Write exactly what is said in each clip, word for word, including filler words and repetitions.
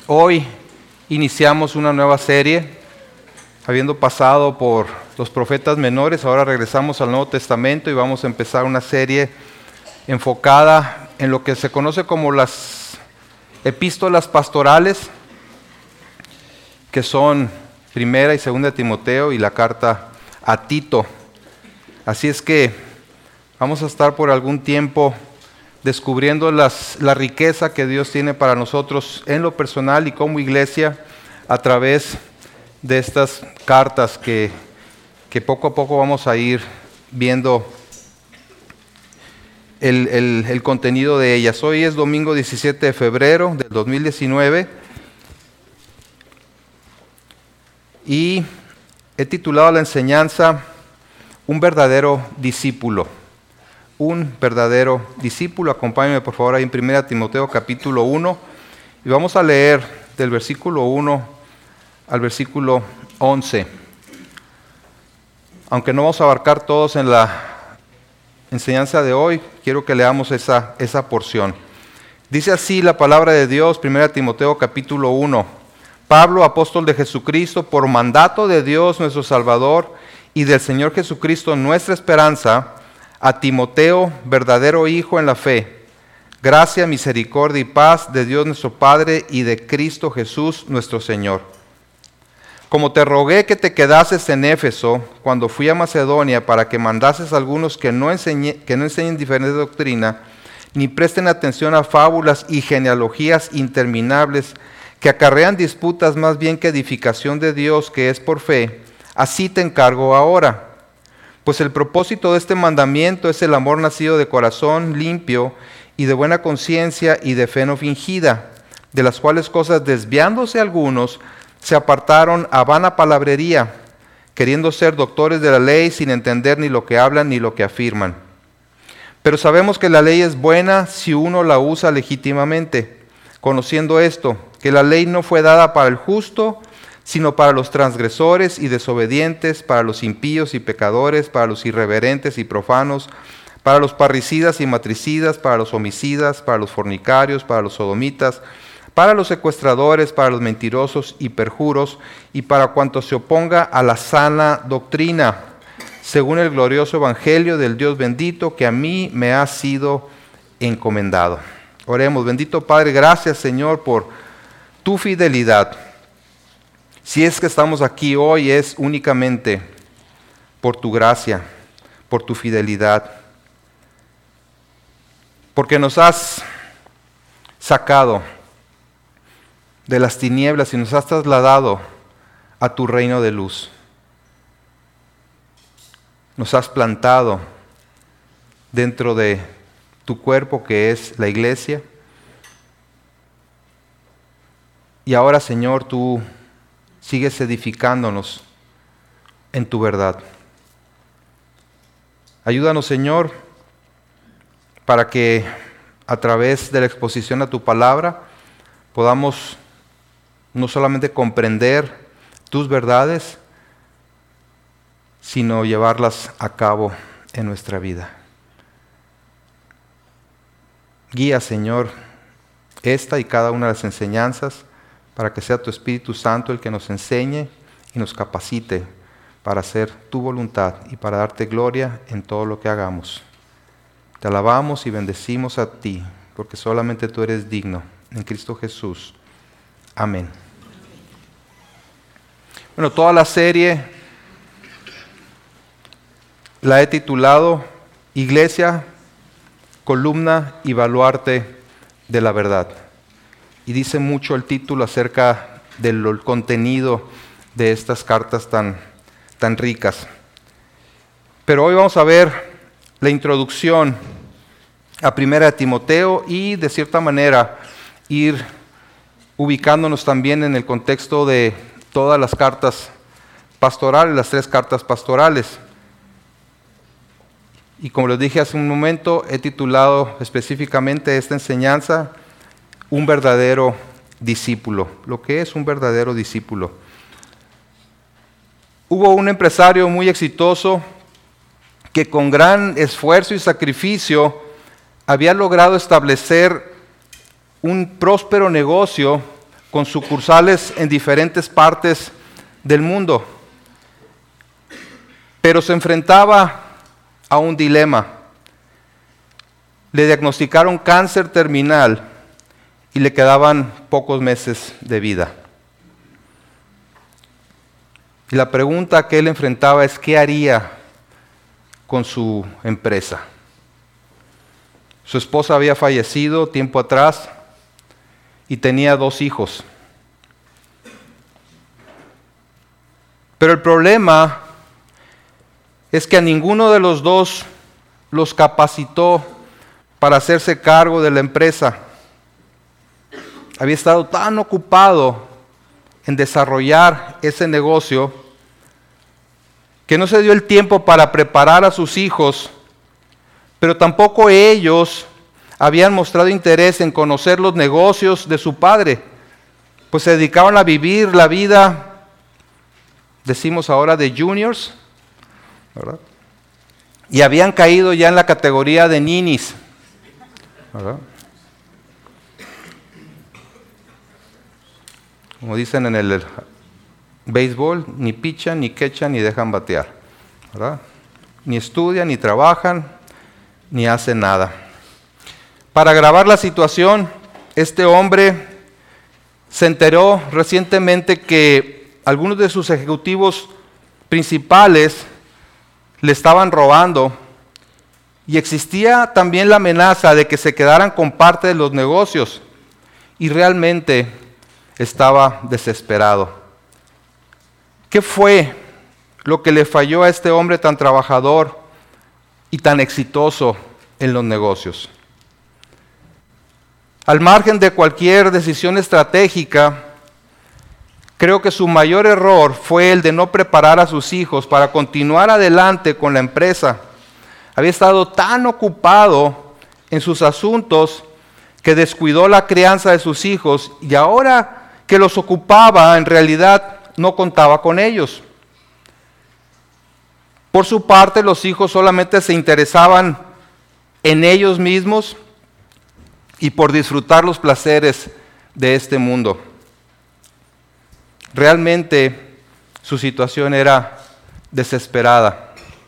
Hoy iniciamos una nueva serie, habiendo pasado por los profetas menores, ahora regresamos al Nuevo Testamento y vamos a empezar una serie enfocada en lo que se conoce como las epístolas pastorales, que son Primera y Segunda de Timoteo y la carta a Tito. Así es que vamos a estar por algún tiempo descubriendo las, la riqueza que Dios tiene para nosotros en lo personal y como iglesia a través de estas cartas que, que poco a poco vamos a ir viendo el, el, el contenido de ellas. Hoy es domingo diecisiete de febrero del dos mil diecinueve y he titulado la enseñanza Un verdadero discípulo. Un verdadero discípulo. Acompáñenme por favor ahí en Primera de Timoteo capítulo uno y vamos a leer del versículo uno al versículo once. Aunque no vamos a abarcar todos en la enseñanza de hoy, quiero que leamos esa, esa porción. Dice así la palabra de Dios, Primera de Timoteo capítulo uno. Pablo, apóstol de Jesucristo, por mandato de Dios nuestro Salvador y del Señor Jesucristo nuestra esperanza, a Timoteo, verdadero hijo en la fe, gracia, misericordia y paz de Dios nuestro Padre y de Cristo Jesús nuestro Señor. Como te rogué que te quedases en Éfeso cuando fui a Macedonia para que mandases a algunos que no, enseñe, que no enseñen diferente doctrina, ni presten atención a fábulas y genealogías interminables que acarrean disputas más bien que edificación de Dios que es por fe, así te encargo ahora. Pues el propósito de este mandamiento es el amor nacido de corazón limpio y de buena conciencia y de fe no fingida, de las cuales cosas desviándose algunos se apartaron a vana palabrería, queriendo ser doctores de la ley sin entender ni lo que hablan ni lo que afirman. Pero sabemos que la ley es buena si uno la usa legítimamente, conociendo esto, que la ley no fue dada para el justo, sino para los transgresores y desobedientes, para los impíos y pecadores, para los irreverentes y profanos, para los parricidas y matricidas, para los homicidas, para los fornicarios, para los sodomitas, para los secuestradores, para los mentirosos y perjuros, y para cuanto se oponga a la sana doctrina, según el glorioso evangelio del Dios bendito que a mí me ha sido encomendado. Oremos. Bendito Padre, gracias Señor por tu fidelidad. Si es que estamos aquí hoy es únicamente por tu gracia, por tu fidelidad, porque nos has sacado de las tinieblas y nos has trasladado a tu reino de luz. Nos has plantado dentro de tu cuerpo que es la iglesia. Y ahora, Señor, tú sigues edificándonos en tu verdad. Ayúdanos, Señor, para que a través de la exposición a tu palabra podamos no solamente comprender tus verdades, sino llevarlas a cabo en nuestra vida. Guía, Señor, esta y cada una de las enseñanzas, para que sea tu Espíritu Santo el que nos enseñe y nos capacite para hacer tu voluntad y para darte gloria en todo lo que hagamos. Te alabamos y bendecimos a ti, porque solamente tú eres digno. En Cristo Jesús. Amén. Bueno, toda la serie la he titulado Iglesia, columna y baluarte de la verdad. Y dice mucho el título acerca del contenido de estas cartas tan, tan ricas. Pero hoy vamos a ver la introducción a Primera de Timoteo y de cierta manera ir ubicándonos también en el contexto de todas las cartas pastorales, las tres cartas pastorales. Y como les dije hace un momento, he titulado específicamente esta enseñanza Un verdadero discípulo. Lo que es un verdadero discípulo. Hubo un empresario muy exitoso que con gran esfuerzo y sacrificio había logrado establecer un próspero negocio con sucursales en diferentes partes del mundo. Pero se enfrentaba a un dilema. Le diagnosticaron cáncer terminal y le quedaban pocos meses de vida. Y la pregunta que él enfrentaba es: ¿qué haría con su empresa? Su esposa había fallecido tiempo atrás y tenía dos hijos. Pero el problema es que a ninguno de los dos los capacitó para hacerse cargo de la empresa. Había estado tan ocupado en desarrollar ese negocio que no se dio el tiempo para preparar a sus hijos, pero tampoco ellos habían mostrado interés en conocer los negocios de su padre, pues se dedicaban a vivir la vida, decimos ahora, de juniors, ¿verdad? Y habían caído ya en la categoría de ninis, ¿verdad? Como dicen en el béisbol, ni pichan, ni quechan, ni dejan batear, ¿verdad? Ni estudian, ni trabajan, ni hacen nada. Para agravar la situación, este hombre se enteró recientemente que algunos de sus ejecutivos principales le estaban robando y existía también la amenaza de que se quedaran con parte de los negocios, y realmente estaba desesperado. ¿Qué fue lo que le falló a este hombre tan trabajador y tan exitoso en los negocios? Al margen de cualquier decisión estratégica, creo que su mayor error fue el de no preparar a sus hijos para continuar adelante con la empresa. Había estado tan ocupado en sus asuntos que descuidó la crianza de sus hijos, y ahora que los ocupaba, en realidad no contaba con ellos. Por su parte, los hijos solamente se interesaban en ellos mismos y por disfrutar los placeres de este mundo. Realmente su situación era desesperada.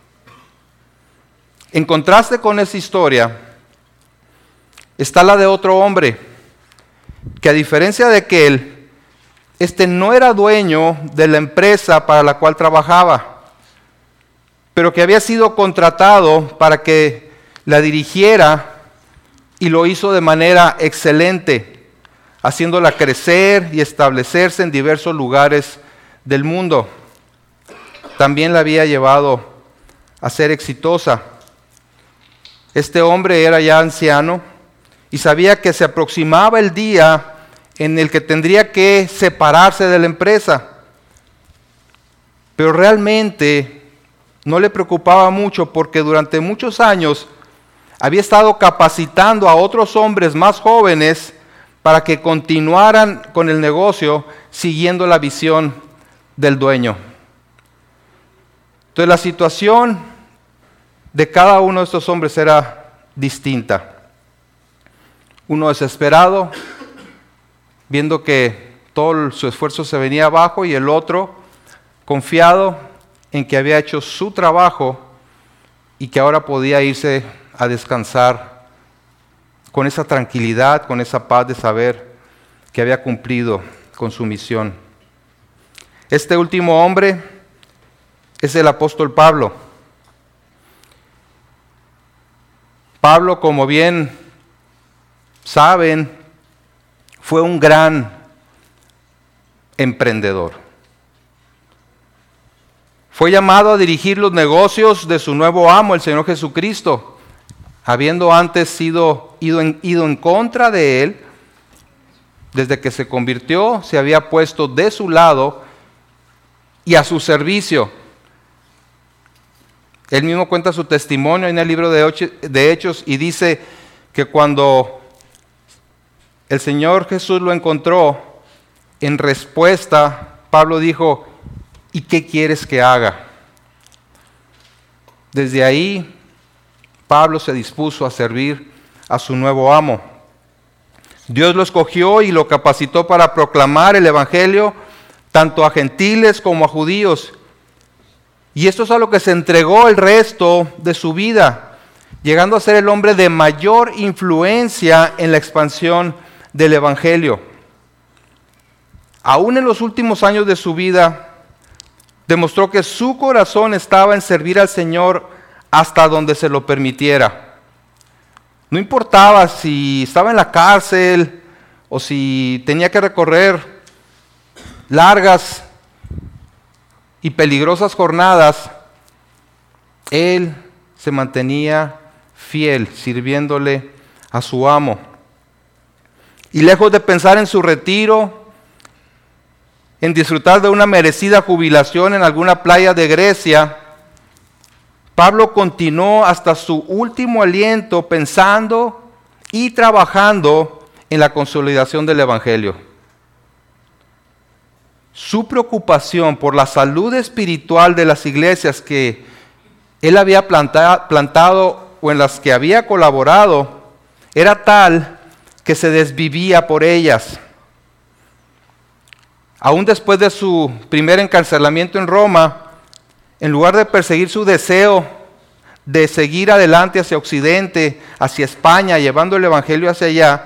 En contraste con esa historia está la de otro hombre, que a diferencia de aquel, este no era dueño de la empresa para la cual trabajaba, pero que había sido contratado para que la dirigiera, y lo hizo de manera excelente, haciéndola crecer y establecerse en diversos lugares del mundo. También la había llevado a ser exitosa. Este hombre era ya anciano y sabía que se aproximaba el día en el que tendría que separarse de la empresa. Pero realmente no le preocupaba mucho, porque durante muchos años había estado capacitando a otros hombres más jóvenes para que continuaran con el negocio siguiendo la visión del dueño. Entonces la situación de cada uno de estos hombres era distinta. Uno desesperado, viendo que todo su esfuerzo se venía abajo, y el otro confiado en que había hecho su trabajo y que ahora podía irse a descansar con esa tranquilidad, con esa paz de saber que había cumplido con su misión. Este último hombre es el apóstol Pablo. Pablo, como bien saben, fue un gran emprendedor. Fue llamado a dirigir los negocios de su nuevo amo, el Señor Jesucristo. Habiendo antes sido, ido, en, ido en contra de él, desde que se convirtió, se había puesto de su lado y a su servicio. Él mismo cuenta su testimonio en el libro de Hechos y dice que cuando el Señor Jesús lo encontró, en respuesta, Pablo dijo: ¿y qué quieres que haga? Desde ahí, Pablo se dispuso a servir a su nuevo amo. Dios lo escogió y lo capacitó para proclamar el evangelio tanto a gentiles como a judíos. Y esto es a lo que se entregó el resto de su vida, llegando a ser el hombre de mayor influencia en la expansión del evangelio. Aún en los últimos años de su vida, demostró que su corazón estaba en servir al Señor hasta donde se lo permitiera. No importaba si estaba en la cárcel o si tenía que recorrer largas y peligrosas jornadas, él se mantenía fiel, sirviéndole a su amo. Y lejos de pensar en su retiro, en disfrutar de una merecida jubilación en alguna playa de Grecia, Pablo continuó hasta su último aliento pensando y trabajando en la consolidación del evangelio. Su preocupación por la salud espiritual de las iglesias que él había planta- plantado o en las que había colaborado era tal que se desvivía por ellas. Aún después de su primer encarcelamiento en Roma, en lugar de perseguir su deseo de seguir adelante hacia Occidente, hacia España, llevando el evangelio hacia allá,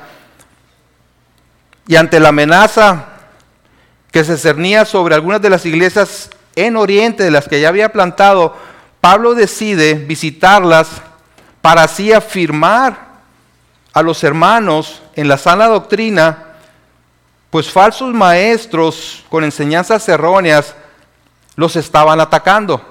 y ante la amenaza que se cernía sobre algunas de las iglesias en Oriente, de las que ya había plantado, Pablo decide visitarlas para así afirmar a los hermanos en la sana doctrina, pues falsos maestros con enseñanzas erróneas los estaban atacando.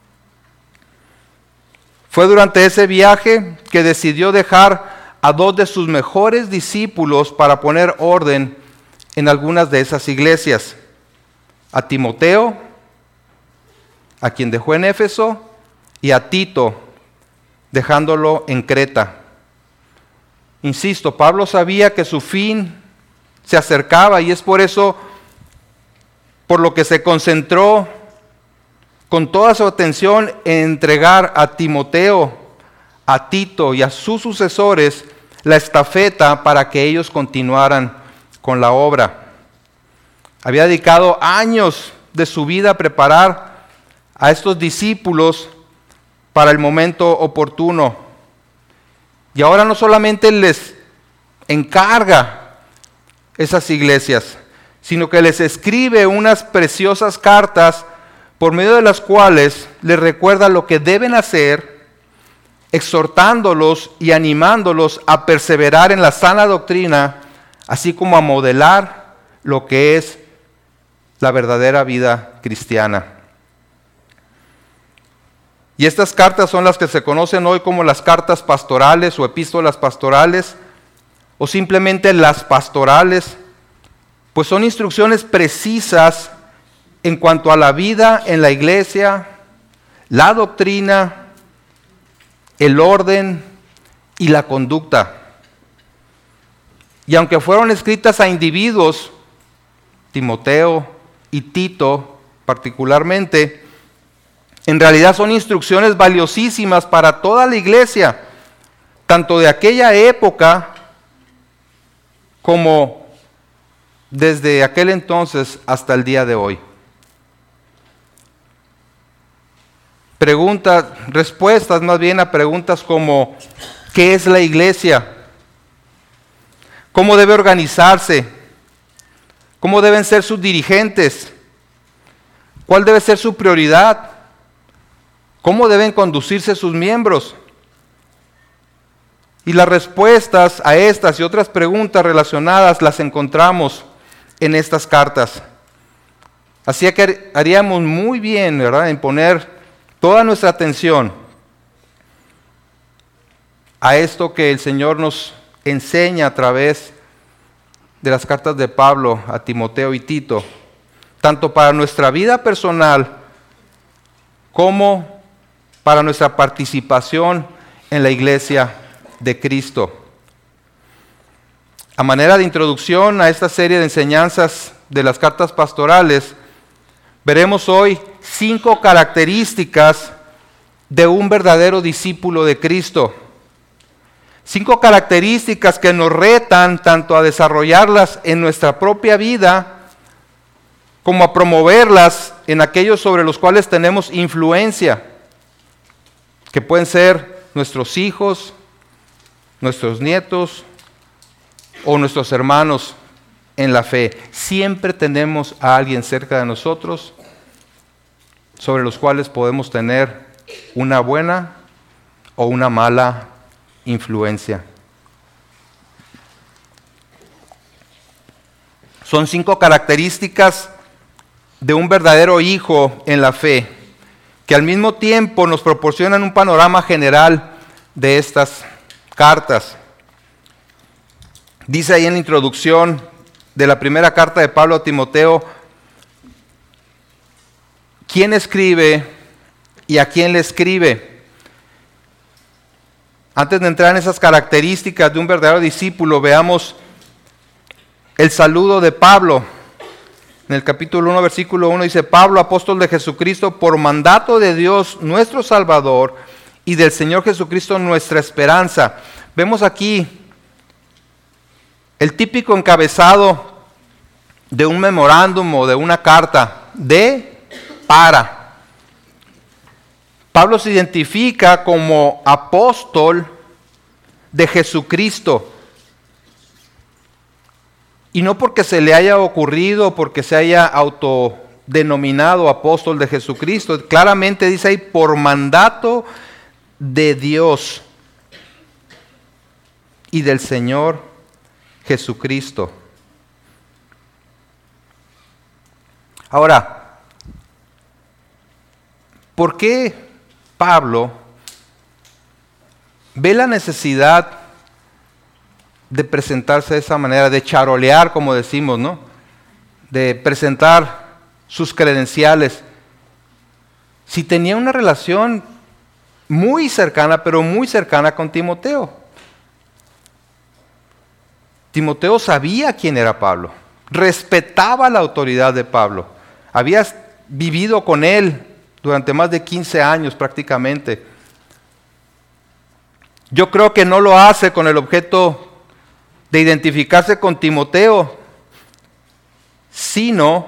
Fue durante ese viaje que decidió dejar a dos de sus mejores discípulos para poner orden en algunas de esas iglesias. A Timoteo, a quien dejó en Éfeso, y a Tito, dejándolo en Creta. Insisto, Pablo sabía que su fin se acercaba y es por eso por lo que se concentró con toda su atención en entregar a Timoteo, a Tito y a sus sucesores la estafeta para que ellos continuaran con la obra. Había dedicado años de su vida a preparar a estos discípulos para el momento oportuno. Y ahora no solamente les encarga esas iglesias, sino que les escribe unas preciosas cartas por medio de las cuales les recuerda lo que deben hacer, exhortándolos y animándolos a perseverar en la sana doctrina, así como a modelar lo que es la verdadera vida cristiana. Y estas cartas son las que se conocen hoy como las cartas pastorales o epístolas pastorales, o simplemente las pastorales, pues son instrucciones precisas en cuanto a la vida en la iglesia, la doctrina, el orden y la conducta. Y aunque fueron escritas a individuos, Timoteo y Tito particularmente, en realidad son instrucciones valiosísimas para toda la iglesia, tanto de aquella época como desde aquel entonces hasta el día de hoy. Preguntas, respuestas más bien a preguntas como ¿qué es la iglesia? ¿Cómo debe organizarse? ¿Cómo deben ser sus dirigentes? ¿Cuál debe ser su prioridad? ¿Cómo deben conducirse sus miembros? Y las respuestas a estas y otras preguntas relacionadas las encontramos en estas cartas. Así que haríamos muy bien, ¿verdad?, en poner toda nuestra atención a esto que el Señor nos enseña a través de las cartas de Pablo a Timoteo y Tito, tanto para nuestra vida personal como para nuestra participación en la iglesia de Cristo. A manera de introducción a esta serie de enseñanzas de las cartas pastorales, veremos hoy cinco características de un verdadero discípulo de Cristo. Cinco características que nos retan tanto a desarrollarlas en nuestra propia vida como a promoverlas en aquellos sobre los cuales tenemos influencia, que pueden ser nuestros hijos, nuestros nietos o nuestros hermanos en la fe. Siempre tenemos a alguien cerca de nosotros sobre los cuales podemos tener una buena o una mala influencia. Son cinco características de un verdadero hijo en la fe, que al mismo tiempo nos proporcionan un panorama general de estas cartas. Dice ahí en la introducción de la primera carta de Pablo a Timoteo, ¿quién escribe y a quién le escribe? Antes de entrar en esas características de un verdadero discípulo, veamos el saludo de Pablo. En el capítulo uno, versículo uno dice, Pablo, apóstol de Jesucristo, por mandato de Dios nuestro Salvador y del Señor Jesucristo nuestra esperanza. Vemos aquí el típico encabezado de un memorándum o de una carta, de, para. Pablo se identifica como apóstol de Jesucristo. Y no porque se le haya ocurrido, porque se haya autodenominado apóstol de Jesucristo. Claramente dice ahí, por mandato de Dios y del Señor Jesucristo. Ahora, ¿por qué Pablo ve la necesidad de presentarse de esa manera, de charolear, como decimos, ¿no? De presentar sus credenciales? Si tenía una relación muy cercana, pero muy cercana con Timoteo. Timoteo sabía quién era Pablo, respetaba la autoridad de Pablo, había vivido con él durante más de quince años prácticamente. Yo creo que no lo hace con el objeto de identificarse con Timoteo, sino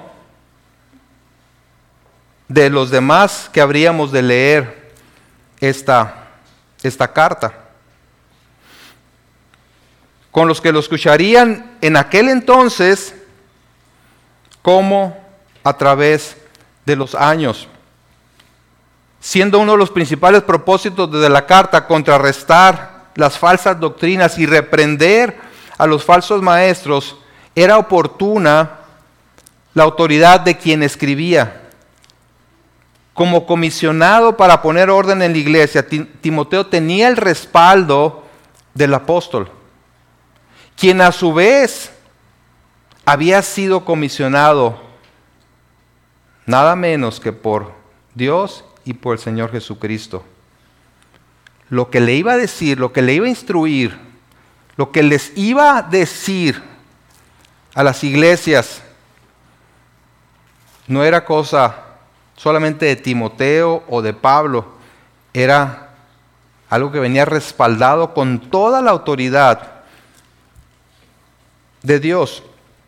de los demás que habríamos de leer esta, esta carta, con los que lo escucharían en aquel entonces como a través de los años. Siendo uno de los principales propósitos de la carta contrarrestar las falsas doctrinas y reprender a los falsos maestros, era oportuna la autoridad de quien escribía. Como comisionado para poner orden en la iglesia, Timoteo tenía el respaldo del apóstol, quien a su vez había sido comisionado nada menos que por Dios y por el Señor Jesucristo. Lo que le iba a decir, lo que le iba a instruir, lo que les iba a decir a las iglesias no era cosa solamente de Timoteo o de Pablo, era algo que venía respaldado con toda la autoridad de Dios.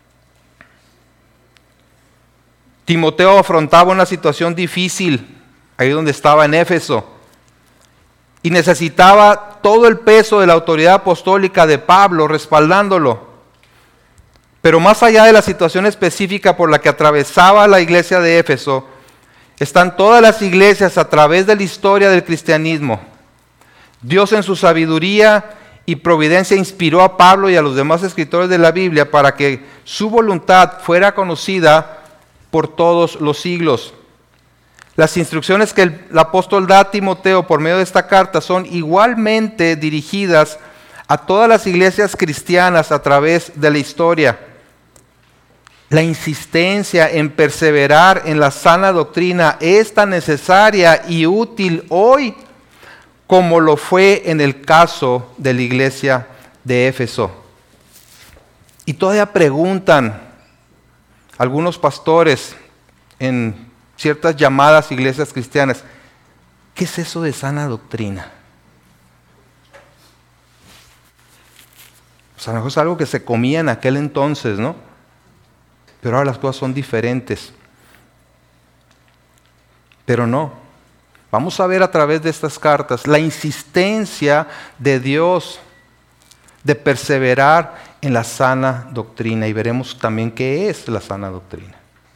Timoteo afrontaba una situación difícil ahí donde estaba en Éfeso y necesitaba todo el peso de la autoridad apostólica de Pablo respaldándolo. Pero más allá de la situación específica por la que atravesaba la iglesia de Éfeso, están todas las iglesias a través de la historia del cristianismo. Dios en su sabiduría y providencia inspiró a Pablo y a los demás escritores de la Biblia para que su voluntad fuera conocida por todos los siglos. Las instrucciones que el, el apóstol da a Timoteo por medio de esta carta son igualmente dirigidas a todas las iglesias cristianas a través de la historia. La insistencia en perseverar en la sana doctrina es tan necesaria y útil hoy como lo fue en el caso de la iglesia de Éfeso. Y todavía preguntan algunos pastores en ciertas llamadas iglesias cristianas, ¿qué es eso de sana doctrina? O sea, a lo mejor es algo que se comía en aquel entonces, ¿no? Pero ahora las cosas son diferentes. Pero no. Vamos a ver a través de estas cartas la insistencia de Dios de perseverar en la sana doctrina. Y veremos también qué es la sana doctrina.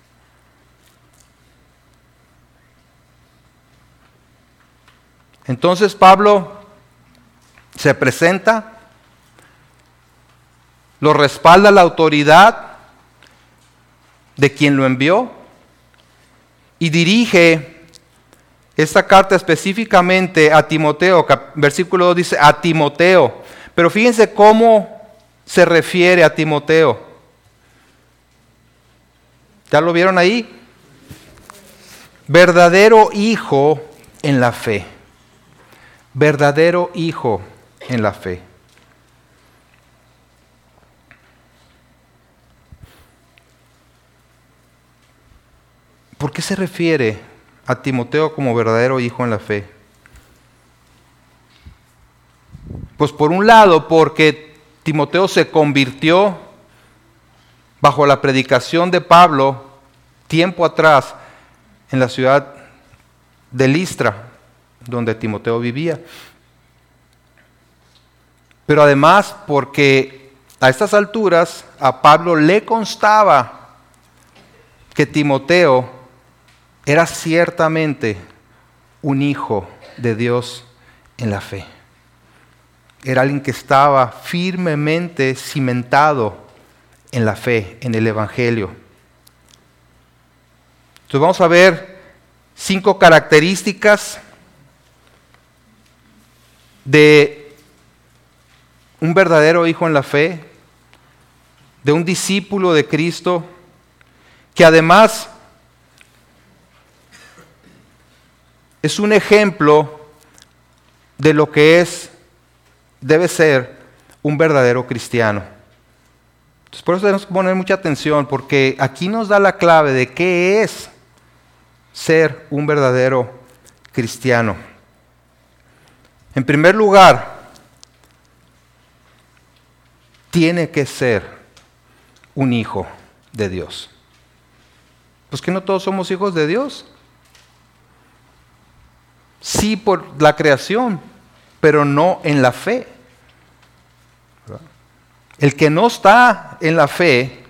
Entonces Pablo se presenta, lo respalda la autoridad de quien lo envió y dirige esta carta específicamente a Timoteo. Versículo dos dice a Timoteo, pero fíjense cómo se refiere a Timoteo. ¿Ya lo vieron ahí? Verdadero hijo en la fe. Verdadero hijo en la fe. ¿Por qué se refiere a Timoteo como verdadero hijo en la fe? Pues por un lado, porque Timoteo se convirtió bajo la predicación de Pablo tiempo atrás en la ciudad de Listra, donde Timoteo vivía. Pero además porque a estas alturas a Pablo le constaba que Timoteo era ciertamente un hijo de Dios en la fe. Era alguien que estaba firmemente cimentado en la fe, en el Evangelio. Entonces vamos a ver cinco características de un verdadero hijo en la fe, de un discípulo de Cristo, que además es un ejemplo de lo que es, debe ser un verdadero cristiano. Entonces, por eso tenemos que poner mucha atención, porque aquí nos da la clave de qué es ser un verdadero cristiano. En primer lugar, tiene que ser un hijo de Dios. Pues que no todos somos hijos de Dios. Sí por la creación, pero no en la fe. El que no está en la fe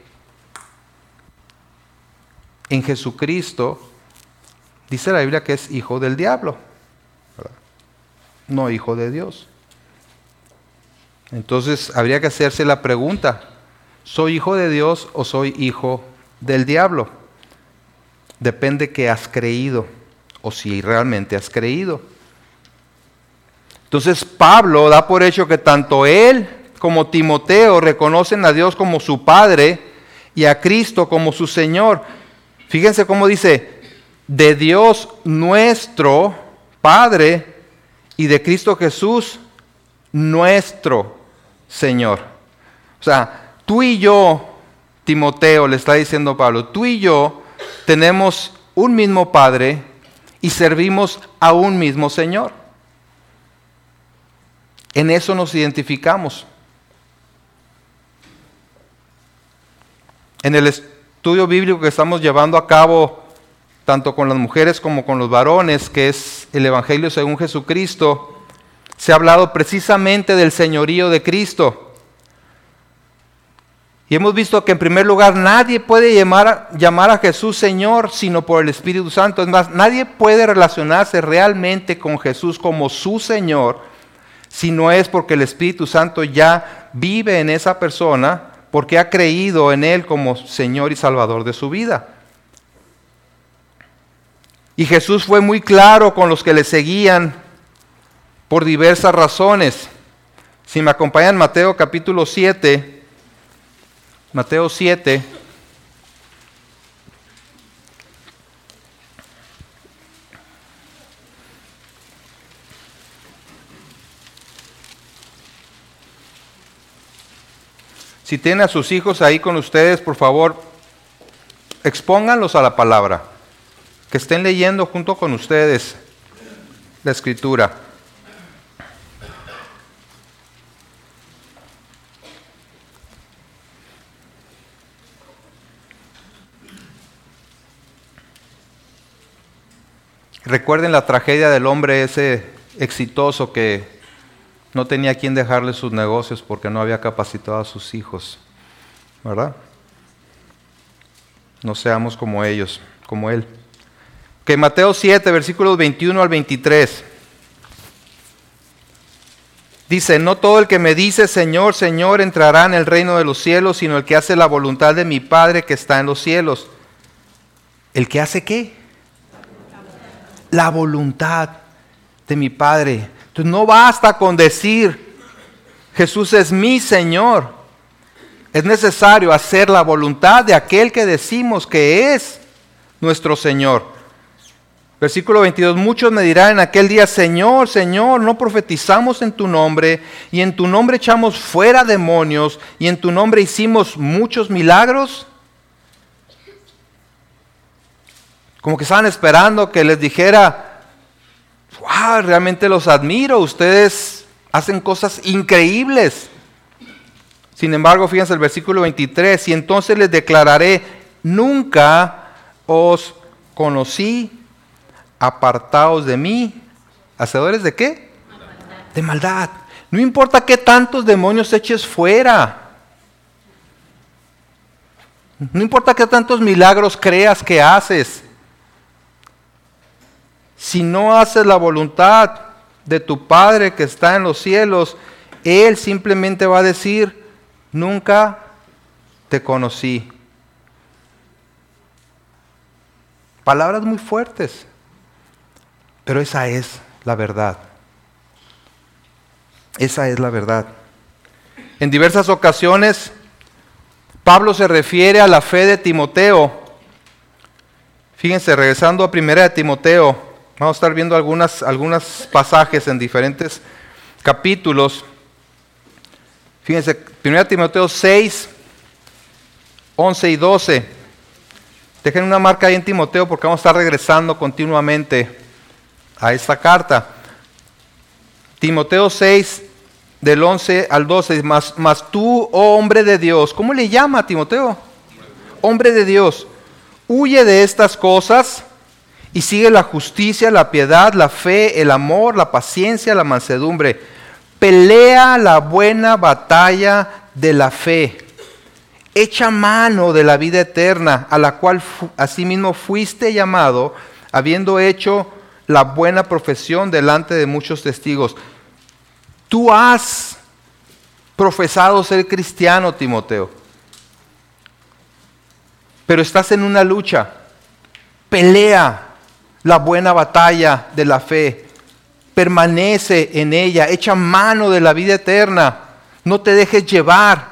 en Jesucristo, dice la Biblia que es hijo del diablo, ¿verdad? No hijo de Dios. Entonces habría que hacerse la pregunta, ¿soy hijo de Dios o soy hijo del diablo? Depende que has creído o si realmente has creído. Entonces Pablo da por hecho que tanto él como Timoteo reconocen a Dios como su Padre y a Cristo como su Señor. Fíjense cómo dice, de Dios nuestro Padre y de Cristo Jesús nuestro Señor. O sea, tú y yo, Timoteo, le está diciendo Pablo, tú y yo tenemos un mismo Padre y servimos a un mismo Señor. En eso nos identificamos. En el estudio bíblico que estamos llevando a cabo, tanto con las mujeres como con los varones, que es el Evangelio según Jesucristo, se ha hablado precisamente del señorío de Cristo. Y hemos visto que en primer lugar nadie puede llamar a, llamar a Jesús Señor sino por el Espíritu Santo. Es más, nadie puede relacionarse realmente con Jesús como su Señor si no es porque el Espíritu Santo ya vive en esa persona, porque ha creído en Él como Señor y Salvador de su vida. Y Jesús fue muy claro con los que le seguían por diversas razones. Si me acompañan, Mateo capítulo siete, Mateo siete, si tienen a sus hijos ahí con ustedes, por favor, expónganlos a la palabra, que estén leyendo junto con ustedes la Escritura. Recuerden la tragedia del hombre ese exitoso que no tenía quien dejarle sus negocios porque no había capacitado a sus hijos, ¿verdad? No seamos como ellos, como él. Que Mateo siete, versículos veintiuno al veintitrés. Dice, no todo el que me dice Señor, Señor entrará en el reino de los cielos, sino el que hace la voluntad de mi Padre que está en los cielos. ¿El que hace qué? La voluntad de mi Padre. Entonces no basta con decir Jesús es mi Señor. Es necesario hacer la voluntad de aquel que decimos que es nuestro Señor. Versículo veintidós, muchos me dirán en aquel día, Señor, Señor, no profetizamos en tu nombre, y en tu nombre echamos fuera demonios, y en tu nombre hicimos muchos milagros. Como que estaban esperando que les dijera, wow, realmente los admiro, ustedes hacen cosas increíbles. Sin embargo, fíjense el versículo veintitrés, y entonces les declararé, nunca os conocí, apartaos de mí. ¿Hacedores de qué? Maldad. De maldad. No importa qué tantos demonios eches fuera. No importa qué tantos milagros creas que haces. Si no haces la voluntad de tu Padre que está en los cielos, Él simplemente va a decir, nunca te conocí. Palabras muy fuertes, pero esa es la verdad. Esa es la verdad. En diversas ocasiones, Pablo se refiere a la fe de Timoteo. Fíjense, regresando a primera de Timoteo, vamos a estar viendo algunas, algunos pasajes en diferentes capítulos. Fíjense, primera de Timoteo seis, once y doce. Dejen una marca ahí en Timoteo porque vamos a estar regresando continuamente a esta carta. Timoteo seis, del once al doce. Mas, mas tú, oh hombre de Dios, ¿cómo le llama a Timoteo? Hombre de Dios, huye de estas cosas y sigue la justicia, la piedad, la fe, el amor, la paciencia, la mansedumbre. Pelea la buena batalla de la fe. Echa mano de la vida eterna, a la cual fu- asimismo fuiste llamado, habiendo hecho la buena profesión delante de muchos testigos. Tú has profesado ser cristiano, Timoteo, pero estás en una lucha. Pelea la buena batalla de la fe. Permanece en ella, echa mano de la vida eterna. No te dejes llevar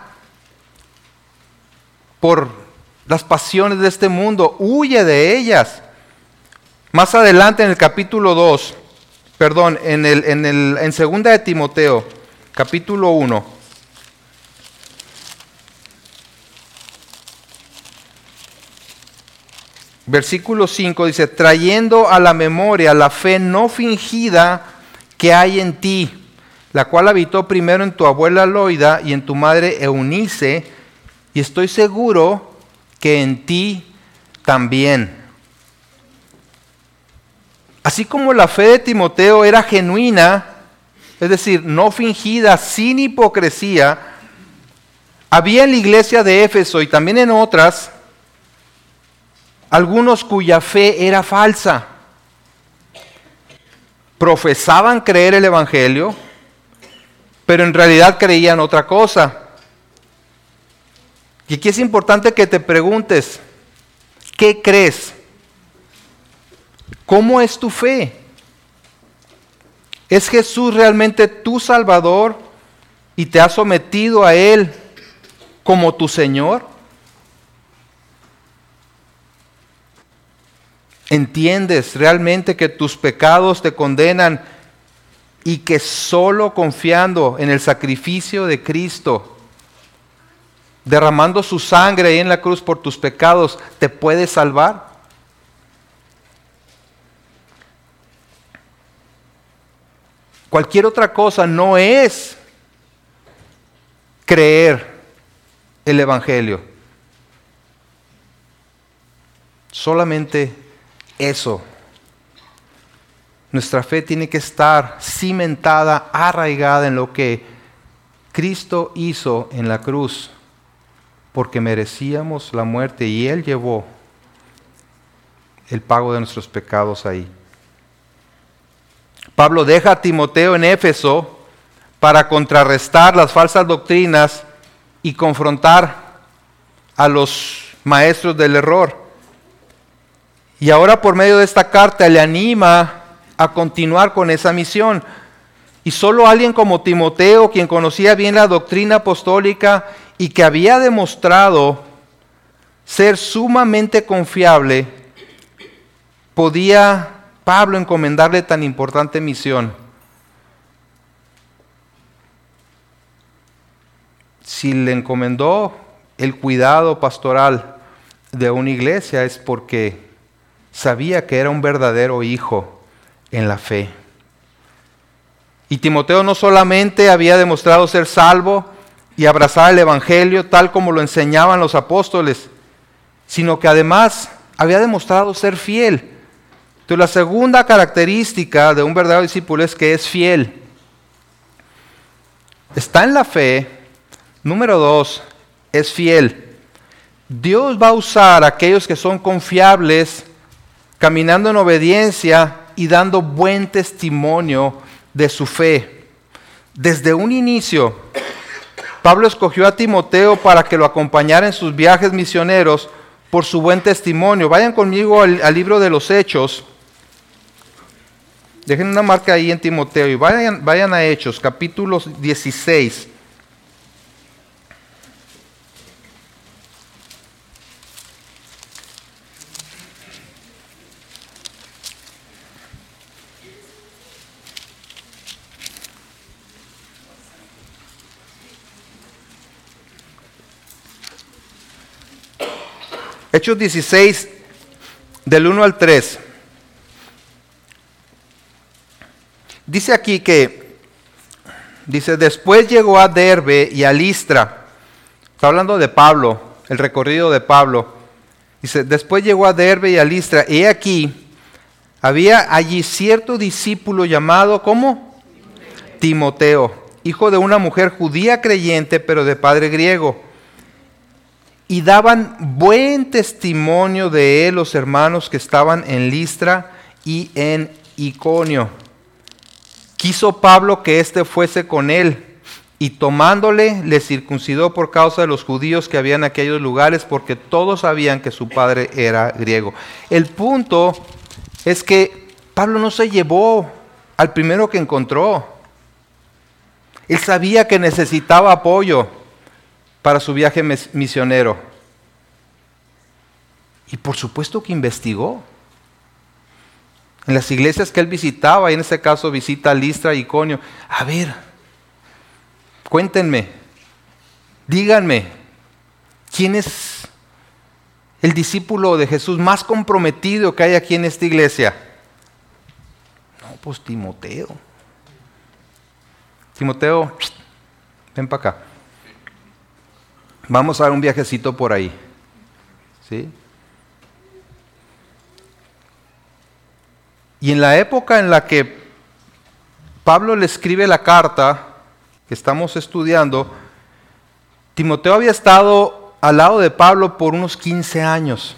por las pasiones de este mundo. Huye de ellas. Más adelante en el capítulo dos, perdón, en, el, en, el, en segunda de Timoteo, capítulo uno. Versículo cinco dice, trayendo a la memoria la fe no fingida que hay en ti, la cual habitó primero en tu abuela Loida y en tu madre Eunice, y estoy seguro que en ti también. Así como la fe de Timoteo era genuina, es decir, no fingida, sin hipocresía, había en la iglesia de Éfeso y también en otras, algunos cuya fe era falsa. Profesaban creer el Evangelio, pero en realidad creían otra cosa. Y aquí es importante que te preguntes, ¿qué crees? ¿Cómo es tu fe? ¿Es Jesús realmente tu Salvador y te has sometido a Él como tu Señor? ¿Entiendes realmente que tus pecados te condenan y que solo confiando en el sacrificio de Cristo, derramando su sangre ahí en la cruz por tus pecados, te puedes salvar? Cualquier otra cosa no es creer el Evangelio. Solamente eso. Nuestra fe tiene que estar cimentada, arraigada en lo que Cristo hizo en la cruz, porque merecíamos la muerte y Él llevó el pago de nuestros pecados ahí. Pablo deja a Timoteo en Éfeso para contrarrestar las falsas doctrinas y confrontar a los maestros del error. Y ahora por medio de esta carta le anima a continuar con esa misión. Y solo alguien como Timoteo, quien conocía bien la doctrina apostólica y que había demostrado ser sumamente confiable, podía Pablo encomendarle tan importante misión. Si le encomendó el cuidado pastoral de una iglesia es porque sabía que era un verdadero hijo en la fe. Y Timoteo no solamente había demostrado ser salvo y abrazar el evangelio tal como lo enseñaban los apóstoles, sino que además había demostrado ser fiel. Entonces la segunda característica de un verdadero discípulo es que es fiel. Está en la fe. Número dos, es fiel. Dios va a usar a aquellos que son confiables, caminando en obediencia y dando buen testimonio de su fe. Desde un inicio, Pablo escogió a Timoteo para que lo acompañara en sus viajes misioneros por su buen testimonio. Vayan conmigo al, al libro de los Hechos. Dejen una marca ahí en Timoteo y vayan, vayan a Hechos, capítulo dieciséis. Hechos dieciséis, del uno al tres. Dice aquí que, dice, después llegó a Derbe y a Listra. Está hablando de Pablo, el recorrido de Pablo. Dice, después llegó a Derbe y a Listra. Y aquí, había allí cierto discípulo llamado, ¿cómo? Timoteo, hijo de una mujer judía creyente, pero de padre griego. Y daban buen testimonio de él los hermanos que estaban en Listra y en Iconio. Quiso Pablo que éste fuese con él, y tomándole le circuncidó por causa de los judíos que había en aquellos lugares, porque todos sabían que su padre era griego. El punto es que Pablo no se llevó al primero que encontró. Él sabía que necesitaba apoyo para su viaje misionero. Y por supuesto que investigó. En las iglesias que él visitaba, y en este caso visita Listra y Iconio. A ver, cuéntenme, díganme, ¿quién es el discípulo de Jesús más comprometido que hay aquí en esta iglesia? No, pues Timoteo. Timoteo, ven para acá. Vamos a dar un viajecito por ahí. ¿Sí? Y en la época en la que Pablo le escribe la carta que estamos estudiando, Timoteo había estado al lado de Pablo por unos quince años.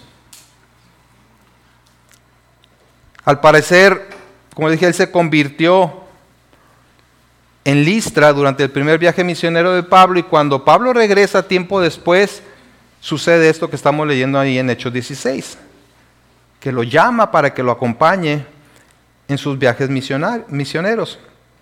Al parecer, como dije, él se convirtió en Listra durante el primer viaje misionero de Pablo, y cuando Pablo regresa tiempo después, sucede esto que estamos leyendo ahí en Hechos dieciséis, que lo llama para que lo acompañe en sus viajes misioneros.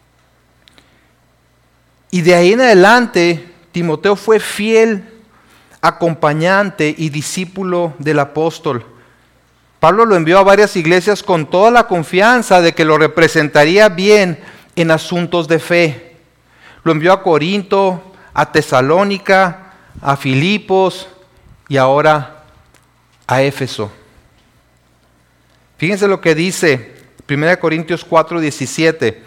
Y de ahí en adelante, Timoteo fue fiel acompañante y discípulo del apóstol. Pablo lo envió a varias iglesias con toda la confianza de que lo representaría bien en asuntos de fe. Lo envió a Corinto, a Tesalónica, a Filipos y ahora a Éfeso. Fíjense lo que dice primera Corintios cuatro, diecisiete.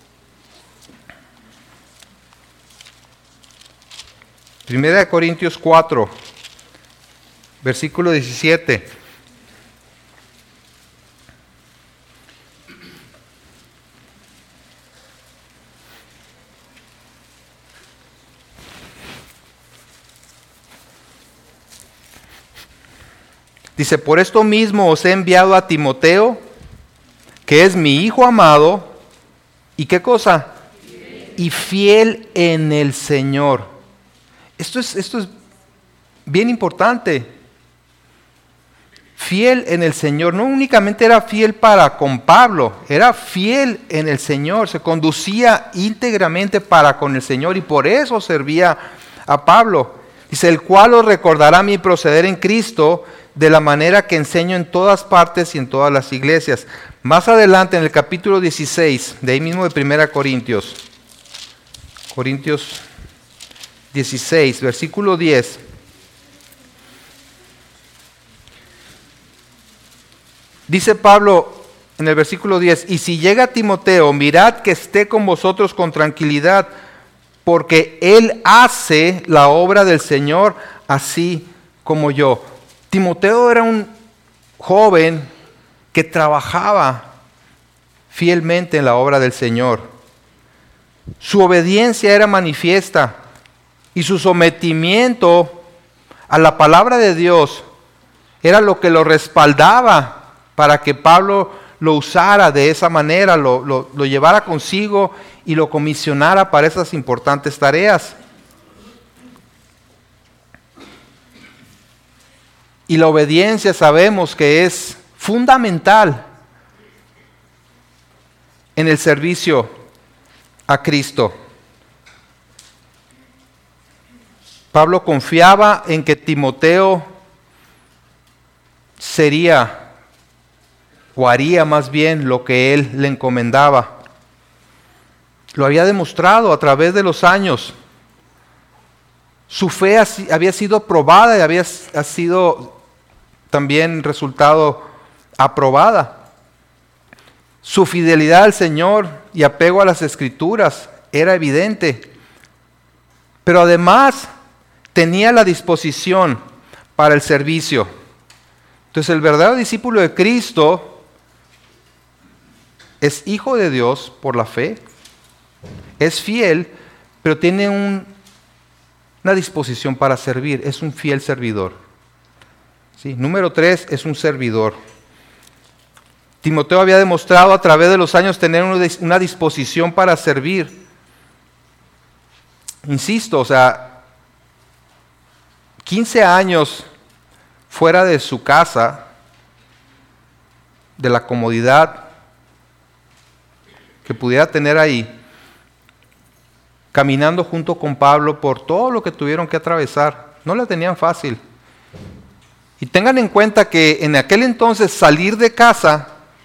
primera Corintios cuatro, versículo diecisiete. Dice, por esto mismo os he enviado a Timoteo, que es mi hijo amado, ¿y qué cosa? Y fiel en el Señor. Esto es, esto es bien importante. Fiel en el Señor. No únicamente era fiel para con Pablo, era fiel en el Señor. Se conducía íntegramente para con el Señor y por eso servía a Pablo. Dice, el cual os recordará mi proceder en Cristo de la manera que enseño en todas partes y en todas las iglesias. Más adelante en el capítulo dieciséis, de ahí mismo de primera Corintios, Corintios dieciséis, versículo diez. Dice Pablo en el versículo diez, y si llega Timoteo, mirad que esté con vosotros con tranquilidad, porque él hace la obra del Señor así como yo. Timoteo era un joven que trabajaba fielmente en la obra del Señor. Su obediencia era manifiesta y su sometimiento a la palabra de Dios era lo que lo respaldaba para que Pablo lo usara de esa manera, lo, lo, lo llevara consigo y lo comisionara para esas importantes tareas. Y la obediencia sabemos que es fundamental en el servicio a Cristo. Pablo confiaba en que Timoteo sería o haría más bien lo que él le encomendaba. Lo había demostrado a través de los años. Su fe había sido probada y había ha sido también resultado aprobada. Su fidelidad al Señor y apego a las Escrituras era evidente. Pero además tenía la disposición para el servicio. Entonces el verdadero discípulo de Cristo es hijo de Dios por la fe, es fiel, pero tiene un, una disposición para servir, es un fiel servidor. ¿Sí? Número tres, es un servidor. Timoteo había demostrado a través de los años tener una disposición para servir. Insisto, o sea, quince años fuera de su casa, de la comodidad que pudiera tener ahí, caminando junto con Pablo por todo lo que tuvieron que atravesar. No la tenían fácil. Y tengan en cuenta que en aquel entonces salir de casa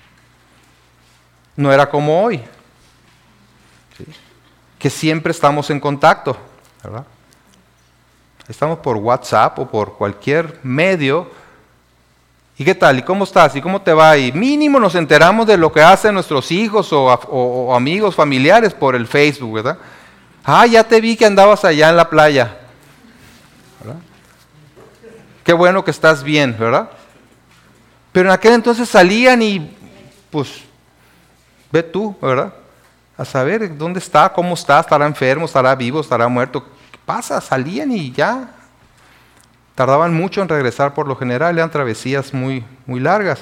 no era como hoy, ¿sí? Que siempre estamos en contacto, ¿verdad? Estamos por WhatsApp o por cualquier medio. ¿Y qué tal? ¿Y cómo estás? ¿Y cómo te va? Y mínimo nos enteramos de lo que hacen nuestros hijos o, o, o amigos, familiares por el Facebook, ¿verdad? Ah, ya te vi que andabas allá en la playa, ¿verdad? Qué bueno que estás bien, ¿verdad? Pero en aquel entonces salían y, pues, ve tú, ¿verdad? A saber dónde está, cómo está, estará enfermo, estará vivo, estará muerto. ¿Qué pasa? Salían y ya. Tardaban mucho en regresar por lo general, eran travesías muy, muy largas.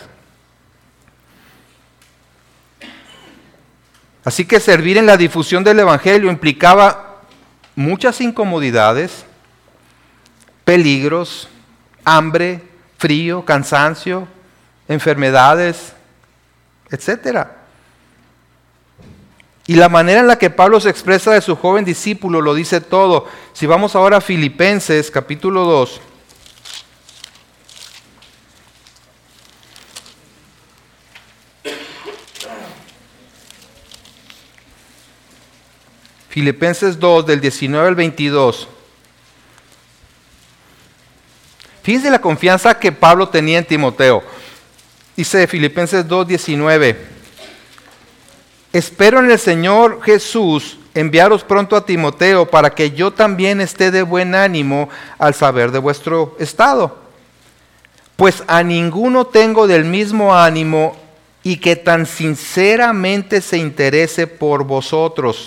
Así que servir en la difusión del Evangelio implicaba muchas incomodidades, peligros, hambre, frío, cansancio, enfermedades, etcétera. Y la manera en la que Pablo se expresa de su joven discípulo lo dice todo. Si vamos ahora a Filipenses capítulo dos. Filipenses dos, del diecinueve al veintidós. Fíjense la confianza que Pablo tenía en Timoteo. Dice Filipenses dos, diecinueve. Espero en el Señor Jesús enviaros pronto a Timoteo para que yo también esté de buen ánimo al saber de vuestro estado. Pues a ninguno tengo del mismo ánimo y que tan sinceramente se interese por vosotros.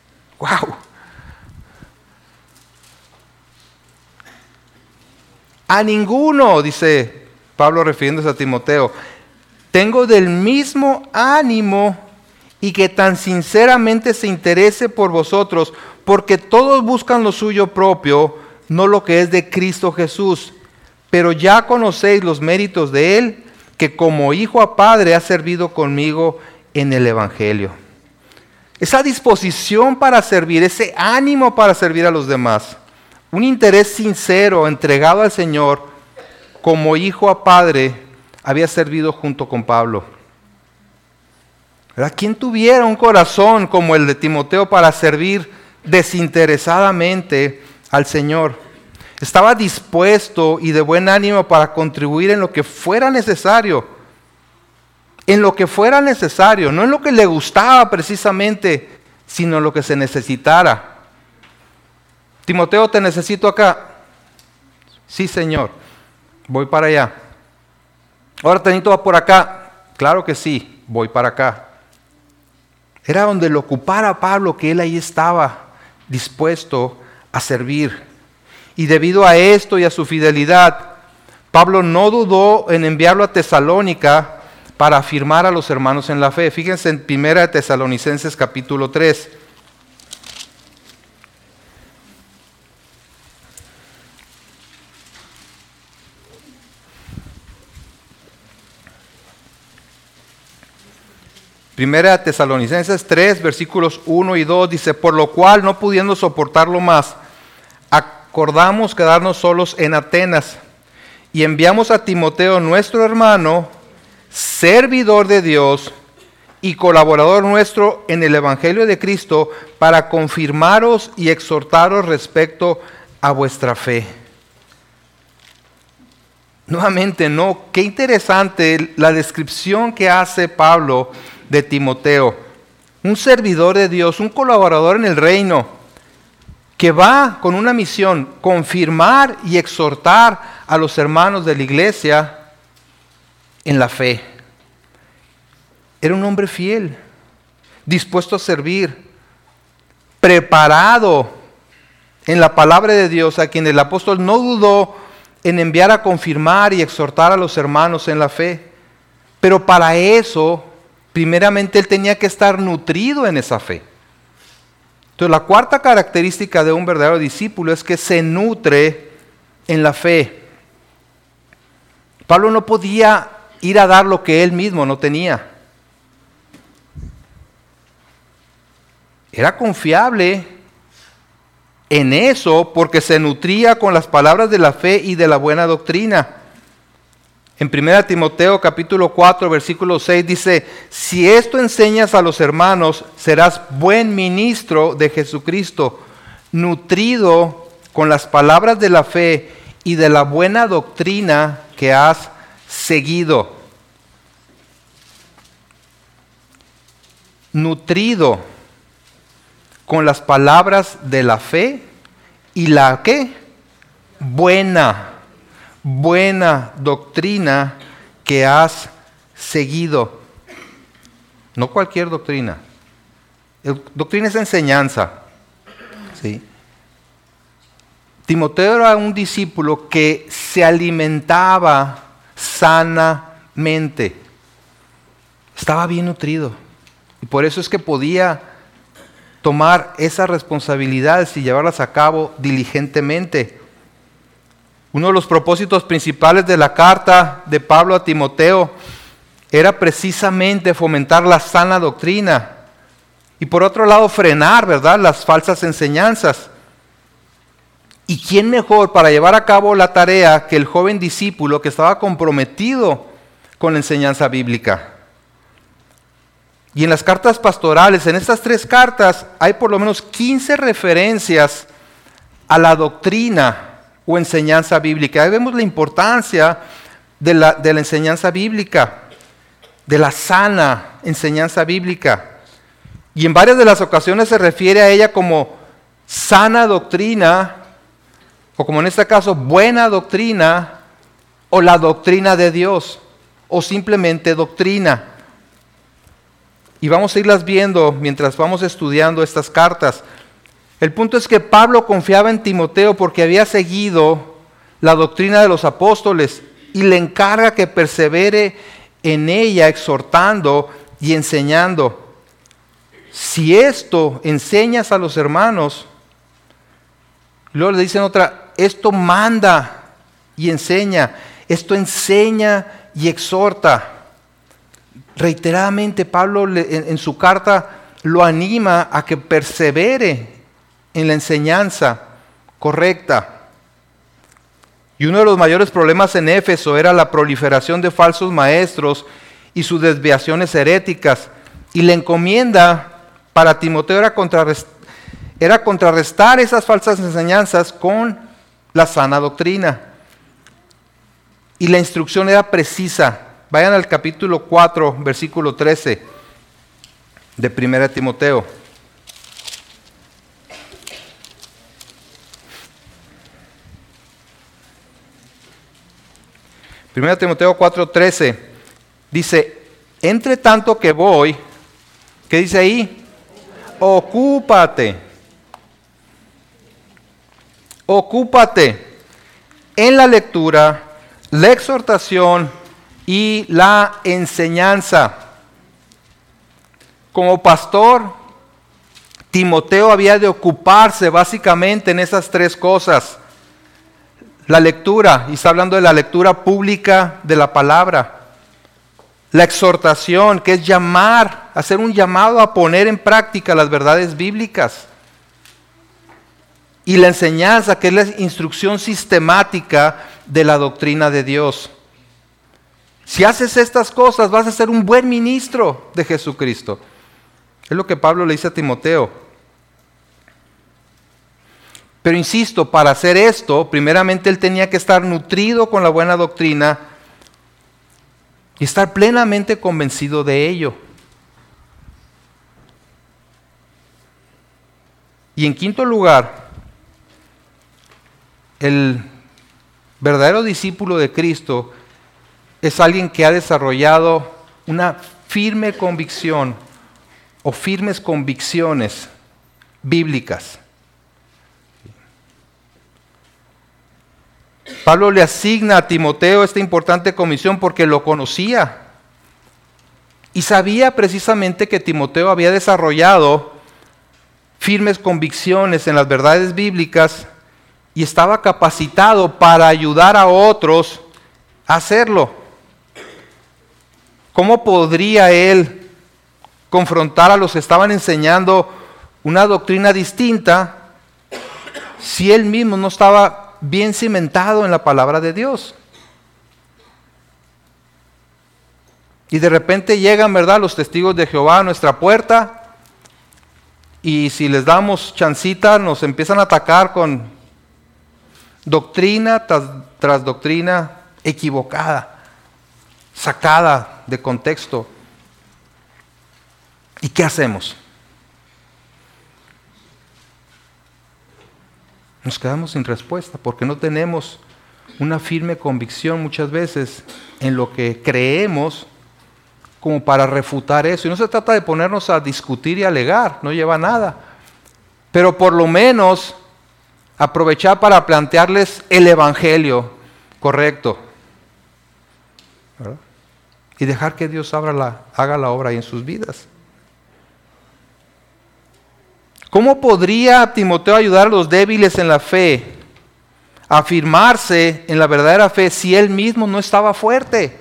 ¡Wow! A ninguno, dice Pablo refiriéndose a Timoteo, tengo del mismo ánimo y que tan sinceramente se interese por vosotros, porque todos buscan lo suyo propio, no lo que es de Cristo Jesús. Pero ya conocéis los méritos de Él, que como hijo a padre ha servido conmigo en el Evangelio. Esa disposición para servir, ese ánimo para servir a los demás, un interés sincero, entregado al Señor, como hijo a padre, había servido junto con Pablo. ¿Verdad? ¿Quién tuviera un corazón como el de Timoteo para servir desinteresadamente al Señor? Estaba dispuesto y de buen ánimo para contribuir en lo que fuera necesario. En lo que fuera necesario, no en lo que le gustaba precisamente, sino en lo que se necesitara. Timoteo, te necesito acá. Sí, Señor, voy para allá. Ahora te necesito por acá. Claro que sí, voy para acá. Era donde lo ocupara Pablo, que él ahí estaba dispuesto a servir. Y debido a esto y a su fidelidad, Pablo no dudó en enviarlo a Tesalónica para afirmar a los hermanos en la fe. Fíjense en primera de Tesalonicenses capítulo tres. Primera de Tesalonicenses tres, versículos uno y dos, dice: por lo cual, no pudiendo soportarlo más, acordamos quedarnos solos en Atenas, y enviamos a Timoteo, nuestro hermano, servidor de Dios y colaborador nuestro en el Evangelio de Cristo, para confirmaros y exhortaros respecto a vuestra fe. Nuevamente, no, qué interesante la descripción que hace Pablo de Timoteo, un servidor de Dios, un colaborador en el reino, que va con una misión, confirmar y exhortar a los hermanos de la iglesia en la fe. Era un hombre fiel, dispuesto a servir, preparado en la palabra de Dios, a quien el apóstol no dudó en enviar a confirmar y exhortar a los hermanos en la fe. Pero para eso, primeramente él tenía que estar nutrido en esa fe. Entonces, la cuarta característica de un verdadero discípulo es que se nutre en la fe. Pablo no podía ir a dar lo que él mismo no tenía. Era confiable en eso porque se nutría con las palabras de la fe y de la buena doctrina. En primera Timoteo capítulo cuatro, versículo seis dice: si esto enseñas a los hermanos, serás buen ministro de Jesucristo, nutrido con las palabras de la fe y de la buena doctrina que has seguido. Nutrido con las palabras de la fe y la ¿qué? Buena buena doctrina que has seguido. No cualquier doctrina. Doctrina es enseñanza. ¿Sí? Timoteo era un discípulo que se alimentaba sanamente. Estaba bien nutrido. Y por eso es que podía tomar esas responsabilidades y llevarlas a cabo diligentemente. Uno de los propósitos principales de la carta de Pablo a Timoteo era precisamente fomentar la sana doctrina y por otro lado frenar, ¿verdad?, las falsas enseñanzas. ¿Y quién mejor para llevar a cabo la tarea que el joven discípulo que estaba comprometido con la enseñanza bíblica? Y en las cartas pastorales, en estas tres cartas, hay por lo menos quince referencias a la doctrina o enseñanza bíblica. Ahí vemos la importancia de la, de la enseñanza bíblica, de la sana enseñanza bíblica. Y en varias de las ocasiones se refiere a ella como sana doctrina, o como en este caso, buena doctrina, o la doctrina de Dios, o simplemente doctrina. Y vamos a irlas viendo mientras vamos estudiando estas cartas. El punto es que Pablo confiaba en Timoteo porque había seguido la doctrina de los apóstoles y le encarga que persevere en ella, exhortando y enseñando. Si esto enseñas a los hermanos, luego le dicen otra, esto manda y enseña, esto enseña y exhorta. Reiteradamente Pablo le, en, en su carta lo anima a que persevere en la enseñanza correcta. Y uno de los mayores problemas en Éfeso era la proliferación de falsos maestros y sus desviaciones heréticas. Y la encomienda para Timoteo era contrarrestar, era contrarrestar esas falsas enseñanzas con la sana doctrina. Y la instrucción era precisa. Vayan al capítulo cuatro, versículo trece de primera de Timoteo. primera de Timoteo cuatro, trece dice, entre tanto que voy, ¿qué dice ahí? Ocúpate. Ocúpate en la lectura, la exhortación y la enseñanza. Como pastor, Timoteo había de ocuparse básicamente en esas tres cosas. La lectura, y está hablando de la lectura pública de la palabra. La exhortación, que es llamar, hacer un llamado a poner en práctica las verdades bíblicas. Y la enseñanza, que es la instrucción sistemática de la doctrina de Dios. Si haces estas cosas, vas a ser un buen ministro de Jesucristo. Es lo que Pablo le dice a Timoteo. Pero insisto, para hacer esto, primeramente él tenía que estar nutrido con la buena doctrina y estar plenamente convencido de ello. Y en quinto lugar, el verdadero discípulo de Cristo es alguien que ha desarrollado una firme convicción o firmes convicciones bíblicas. Pablo le asigna a Timoteo esta importante comisión porque lo conocía y sabía precisamente que Timoteo había desarrollado firmes convicciones en las verdades bíblicas y estaba capacitado para ayudar a otros a hacerlo. ¿Cómo podría él confrontar a los que estaban enseñando una doctrina distinta si él mismo no estaba bien cimentado en la palabra de Dios? Y de repente llegan, ¿verdad?, los testigos de Jehová a nuestra puerta y si les damos chancita nos empiezan a atacar con doctrina tras, tras doctrina equivocada, sacada de contexto. ¿Y qué hacemos? Nos quedamos sin respuesta porque no tenemos una firme convicción muchas veces en lo que creemos como para refutar eso. Y no se trata de ponernos a discutir y alegar, no lleva a nada. Pero por lo menos aprovechar para plantearles el evangelio correcto, ¿verdad? Y dejar que Dios haga la, haga la obra ahí en sus vidas. ¿Cómo podría Timoteo ayudar a los débiles en la fe a afirmarse en la verdadera fe si él mismo no estaba fuerte?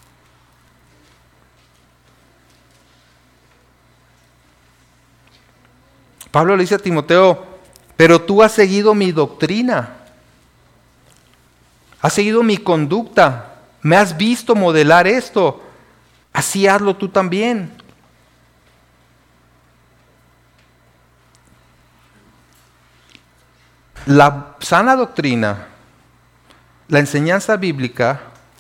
Pablo le dice a Timoteo, pero tú has seguido mi doctrina, has seguido mi conducta, me has visto modelar esto, así hazlo tú también. La sana doctrina, la enseñanza bíblica,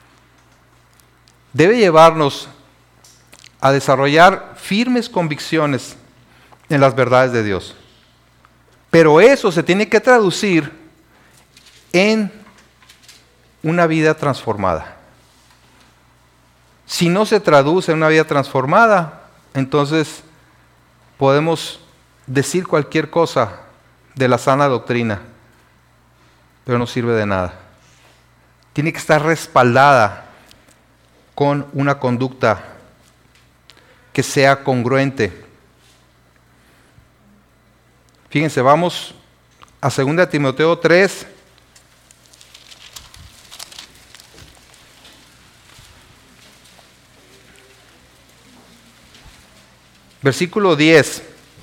debe llevarnos a desarrollar firmes convicciones en las verdades de Dios. Pero eso se tiene que traducir en una vida transformada. Si no se traduce en una vida transformada, entonces podemos decir cualquier cosa de la sana doctrina, pero no sirve de nada. tiene que estar respaldada con una conducta que sea congruente. Fíjense, vamos a segunda Timoteo tres. Versículo diez.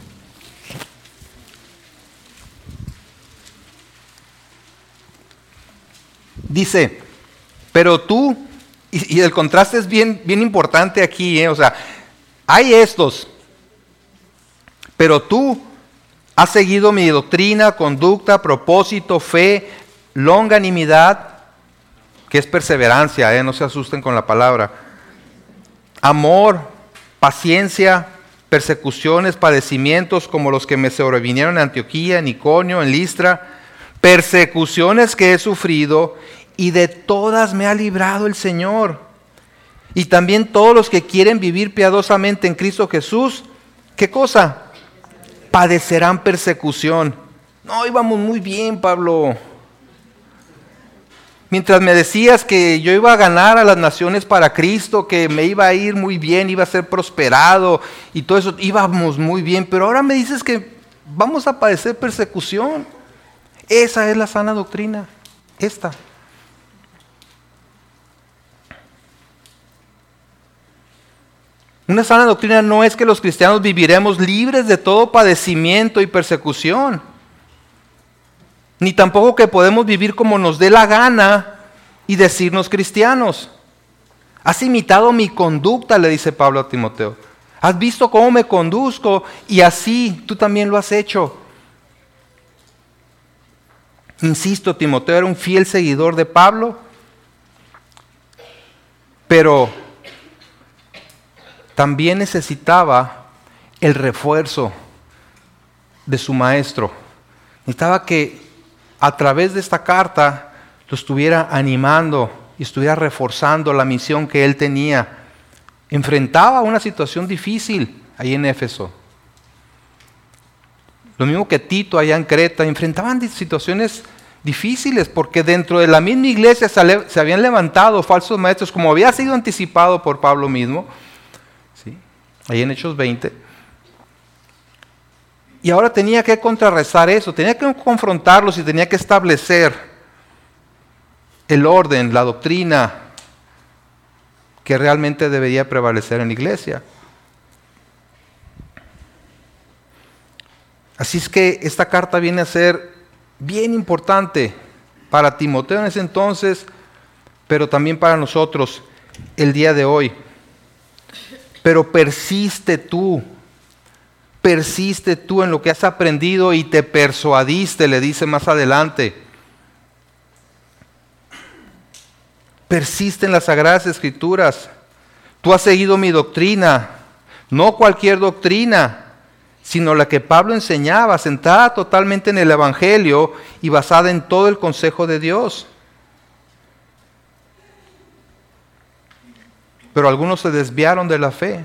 Dice, pero tú, y, y el contraste es bien, bien importante aquí, ¿eh? O sea, hay estos, pero tú has seguido mi doctrina, conducta, propósito, fe, longanimidad, que es perseverancia, ¿eh? No se asusten con la palabra, amor, paciencia, persecuciones, padecimientos como los que me sobrevinieron en Antioquía, en Iconio, en Listra, persecuciones que he sufrido y de todas me ha librado el Señor. Y también todos los que quieren vivir piadosamente en Cristo Jesús, ¿qué cosa? Padecerán persecución. No, íbamos muy bien, Pablo. Mientras me decías que yo iba a ganar a las naciones para Cristo, que me iba a ir muy bien, iba a ser prosperado y todo eso, íbamos muy bien, pero ahora me dices que vamos a padecer persecución. Esa es la sana doctrina, esta. Una sana doctrina no es que los cristianos viviremos libres de todo padecimiento y persecución, ni tampoco que podemos vivir como nos dé la gana y decirnos cristianos. Has imitado mi conducta, le dice Pablo a Timoteo. Has visto cómo me conduzco y así tú también lo has hecho. Insisto, Timoteo era un fiel seguidor de Pablo, pero también necesitaba el refuerzo de su maestro. Necesitaba que a través de esta carta lo estuviera animando y estuviera reforzando la misión que él tenía. Enfrentaba una situación difícil ahí en Éfeso. Lo mismo que Tito allá en Creta, enfrentaban situaciones difíciles porque dentro de la misma iglesia se habían levantado falsos maestros, como había sido anticipado por Pablo mismo, ¿sí? Ahí en Hechos veinte. Y ahora tenía que contrarrestar eso, tenía que confrontarlos y tenía que establecer el orden, la doctrina que realmente debería prevalecer en la iglesia. Así es que esta carta viene a ser bien importante para Timoteo en ese entonces, pero también para nosotros el día de hoy. Pero persiste tú, persiste tú en lo que has aprendido y te persuadiste, le dice más adelante. Persiste en las Sagradas Escrituras. Tú has seguido mi doctrina, no cualquier doctrina, sino la que Pablo enseñaba, sentada totalmente en el Evangelio y basada en todo el consejo de Dios. Pero algunos se desviaron de la fe,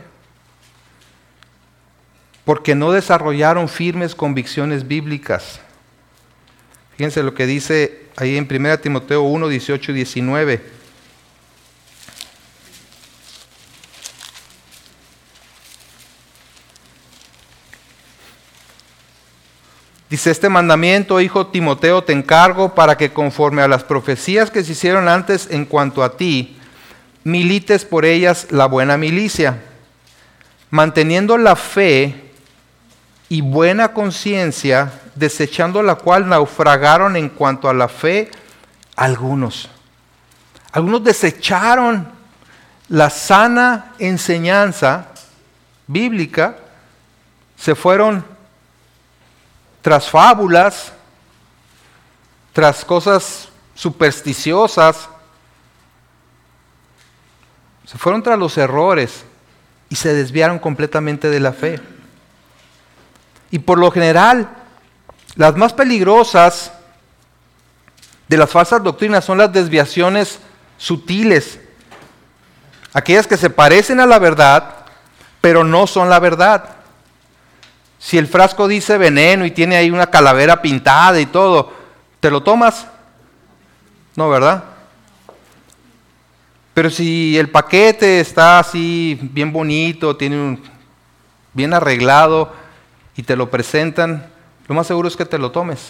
porque no desarrollaron firmes convicciones bíblicas. Fíjense lo que dice ahí en primera Timoteo uno, dieciocho y diecinueve. Dice, este mandamiento, hijo Timoteo, te encargo para que conforme a las profecías que se hicieron antes en cuanto a ti, milites por ellas la buena milicia, manteniendo la fe y buena conciencia, desechando la cual naufragaron en cuanto a la fe algunos. Algunos desecharon la sana enseñanza bíblica, se fueron tras fábulas, tras cosas supersticiosas, se fueron tras los errores y se desviaron completamente de la fe. Y por lo general, las más peligrosas de las falsas doctrinas son las desviaciones sutiles, aquellas que se parecen a la verdad, pero no son la verdad. Si el frasco dice veneno y tiene ahí una calavera pintada y todo, ¿te lo tomas? No, ¿verdad? Pero si el paquete está así bien bonito, tiene un, bien arreglado y te lo presentan, lo más seguro es que te lo tomes.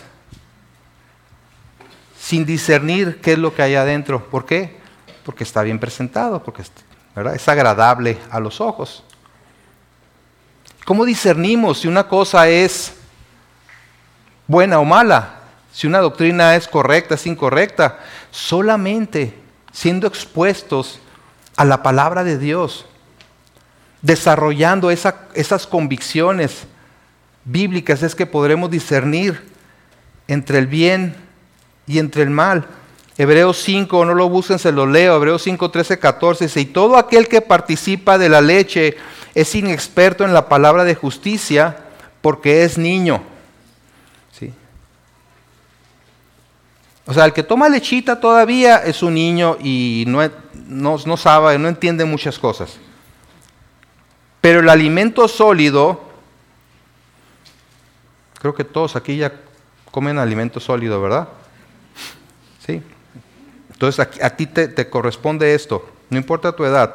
Sin discernir qué es lo que hay adentro. ¿Por qué? Porque está bien presentado, porque ¿verdad? Es agradable a los ojos. ¿Cómo discernimos si una cosa es buena o mala? Si una doctrina es correcta, es incorrecta. Solamente siendo expuestos a la palabra de Dios, desarrollando esa, esas convicciones bíblicas, es que podremos discernir entre el bien y entre el mal. Hebreos cinco, no lo busquen, se lo leo. Hebreos cinco, trece, catorce dice: y todo aquel que participa de la leche es inexperto en la palabra de justicia, porque es niño. ¿Sí? O sea, el que toma lechita todavía es un niño y no, no, no sabe, no entiende muchas cosas. Pero el alimento sólido, creo que todos aquí ya comen alimento sólido, ¿verdad? Sí. Entonces a, a ti te, te corresponde esto, no importa tu edad.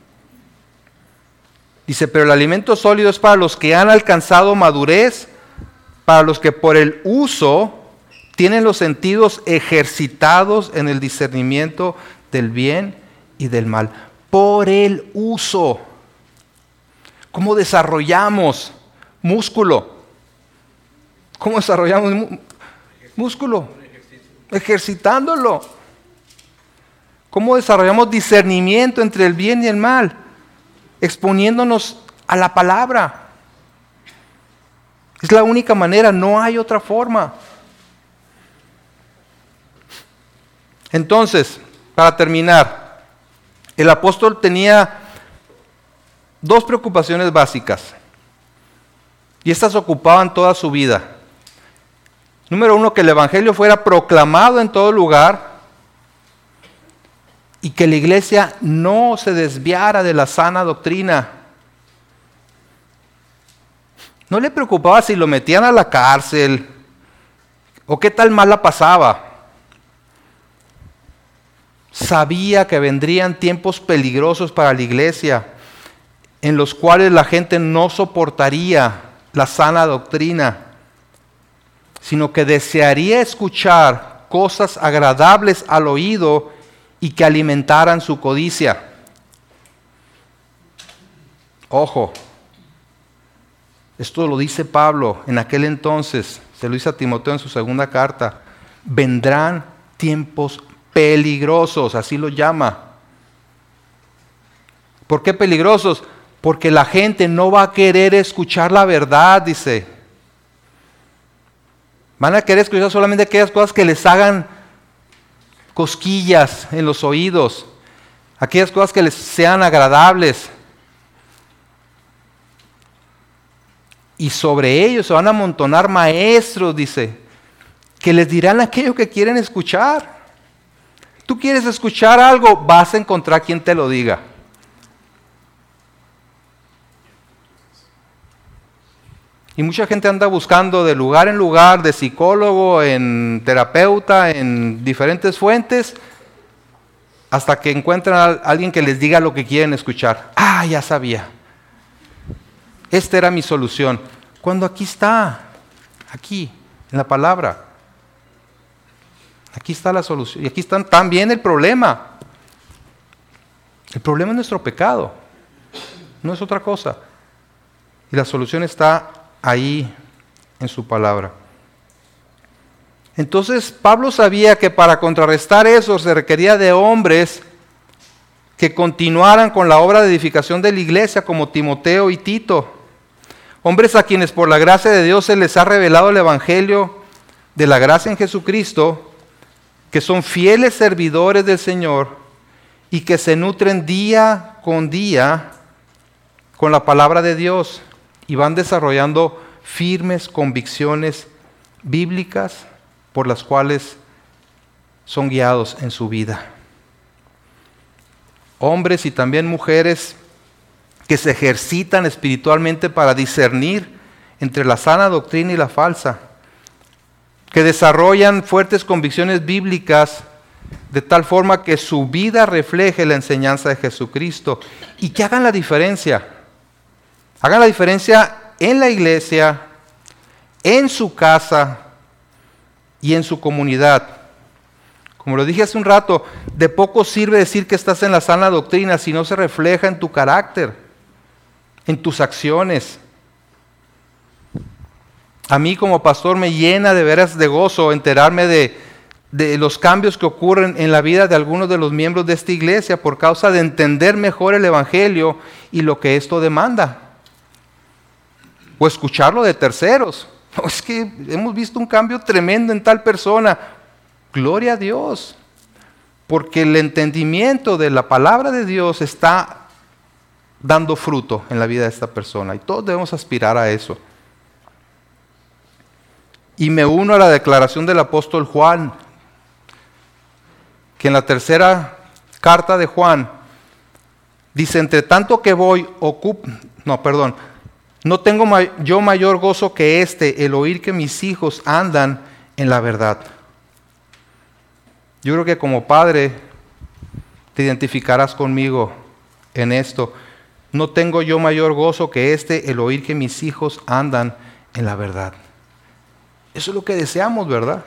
Dice, pero el alimento sólido es para los que han alcanzado madurez, para los que por el uso tienen los sentidos ejercitados en el discernimiento del bien y del mal. Por el uso. ¿Cómo desarrollamos músculo? ¿Cómo desarrollamos músculo? Ejercitándolo. ¿Cómo desarrollamos discernimiento entre el bien y el mal? Exponiéndonos a la palabra. Es la única manera, no hay otra forma. Entonces, para terminar, el apóstol tenía dos preocupaciones básicas. Y estas ocupaban toda su vida. Número uno, que el evangelio fuera proclamado en todo lugar y que la iglesia no se desviara de la sana doctrina. No le preocupaba si lo metían a la cárcel o qué tal mal la pasaba. Sabía que vendrían tiempos peligrosos para la iglesia, en los cuales la gente no soportaría la sana doctrina, sino que desearía escuchar cosas agradables al oído y que alimentaran su codicia. Ojo, esto lo dice Pablo en aquel entonces, se lo dice a Timoteo en su segunda carta: vendrán tiempos peligrosos, así lo llama. ¿Por qué peligrosos? Porque la gente no va a querer escuchar la verdad, dice. Van a querer escuchar solamente aquellas cosas que les hagan cosquillas en los oídos, aquellas cosas que les sean agradables. Y sobre ellos se van a amontonar maestros, dice, que les dirán aquello que quieren escuchar. Tú quieres escuchar algo, vas a encontrar quien te lo diga. Y mucha gente anda buscando de lugar en lugar, de psicólogo, en terapeuta, en diferentes fuentes, hasta que encuentran a alguien que les diga lo que quieren escuchar. Ah, ya sabía. Esta era mi solución. Cuando aquí está, aquí, en la palabra. Aquí está la solución. Y aquí está también el problema. El problema es nuestro pecado. No es otra cosa. Y la solución está ahí en su palabra. Entonces Pablo sabía que para contrarrestar eso se requería de hombres que continuaran con la obra de edificación de la iglesia, como Timoteo y Tito. Hombres a quienes por la gracia de Dios se les ha revelado el evangelio de la gracia en Jesucristo, que son fieles servidores del Señor y que se nutren día con día con la palabra de Dios y van desarrollando firmes convicciones bíblicas por las cuales son guiados en su vida. Hombres y también mujeres que se ejercitan espiritualmente para discernir entre la sana doctrina y la falsa, que desarrollan fuertes convicciones bíblicas de tal forma que su vida refleje la enseñanza de Jesucristo y que hagan la diferencia. Hagan la diferencia en la iglesia, en su casa y en su comunidad. Como lo dije hace un rato, de poco sirve decir que estás en la sana doctrina si no se refleja en tu carácter, en tus acciones. A mí como pastor me llena de veras de gozo enterarme de, de los cambios que ocurren en la vida de algunos de los miembros de esta iglesia por causa de entender mejor el Evangelio y lo que esto demanda. O escucharlo de terceros. No, es que hemos visto un cambio tremendo en tal persona. Gloria a Dios. Porque el entendimiento de la palabra de Dios está dando fruto en la vida de esta persona. Y todos debemos aspirar a eso. Y me uno a la declaración del apóstol Juan, que en la tercera carta de Juan dice, entre tanto que voy, ocup... no, perdón, no tengo may- yo mayor gozo que este, el oír que mis hijos andan en la verdad. Yo creo que como padre te identificarás conmigo en esto. No tengo yo mayor gozo que este, el oír que mis hijos andan en la verdad. Eso es lo que deseamos, ¿verdad?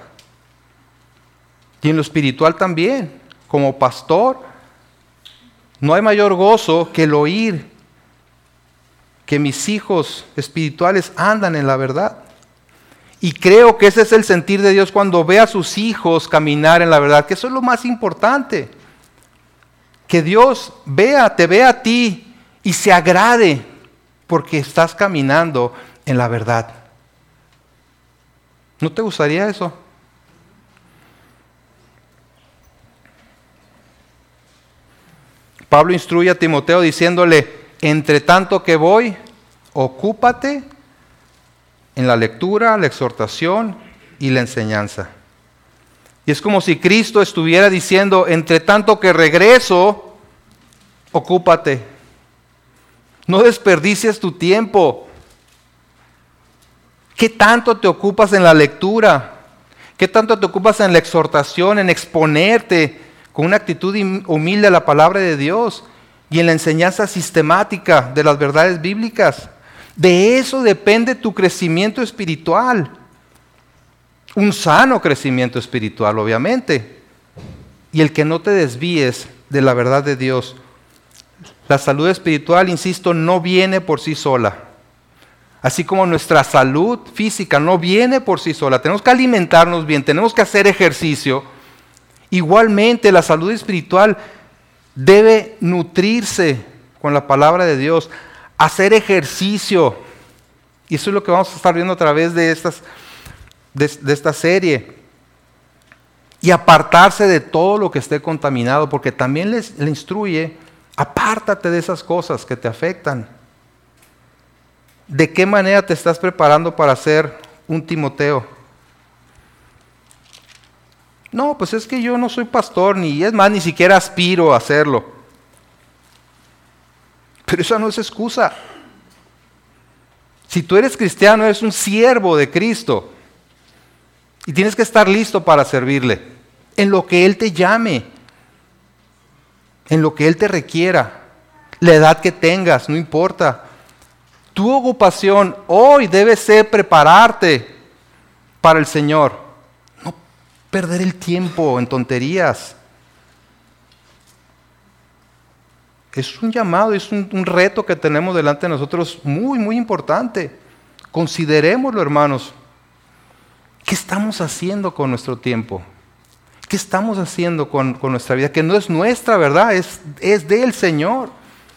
Y en lo espiritual también. Como pastor, no hay mayor gozo que el oír que mis hijos espirituales andan en la verdad. Y creo que ese es el sentir de Dios cuando ve a sus hijos caminar en la verdad, que eso es lo más importante. Que Dios vea, te vea a ti y se agrade porque estás caminando en la verdad. ¿No te gustaría eso? Pablo instruye a Timoteo diciéndole, entre tanto que voy, ocúpate en la lectura, la exhortación y la enseñanza. Y es como si Cristo estuviera diciendo, entre tanto que regreso, ocúpate. No desperdicies tu tiempo. ¿Qué tanto te ocupas en la lectura? ¿Qué tanto te ocupas en la exhortación, en exponerte con una actitud humilde a la palabra de Dios y en la enseñanza sistemática de las verdades bíblicas? De eso depende tu crecimiento espiritual. Un sano crecimiento espiritual, obviamente. Y el que no te desvíes de la verdad de Dios. La salud espiritual, insisto, no viene por sí sola. Así como nuestra salud física no viene por sí sola. Tenemos que alimentarnos bien, tenemos que hacer ejercicio. Igualmente la salud espiritual debe nutrirse con la palabra de Dios, hacer ejercicio. Y eso es lo que vamos a estar viendo a través de, estas, de, de esta serie. Y apartarse de todo lo que esté contaminado, porque también les, le instruye, apártate de esas cosas que te afectan. ¿De qué manera te estás preparando para ser un Timoteo? No, pues es que yo no soy pastor, ni es más, ni siquiera aspiro a hacerlo. Pero esa no es excusa. Si tú eres cristiano, eres un siervo de Cristo. Y tienes que estar listo para servirle. En lo que Él te llame. En lo que Él te requiera. La edad que tengas, no importa. Tu ocupación hoy debe ser prepararte para el Señor. No perder el tiempo en tonterías. Es un llamado, es un, un reto que tenemos delante de nosotros muy, muy importante. Considerémoslo, hermanos. ¿Qué estamos haciendo con nuestro tiempo? ¿Qué estamos haciendo con, con nuestra vida? Que no es nuestra, ¿verdad? Es, es del Señor.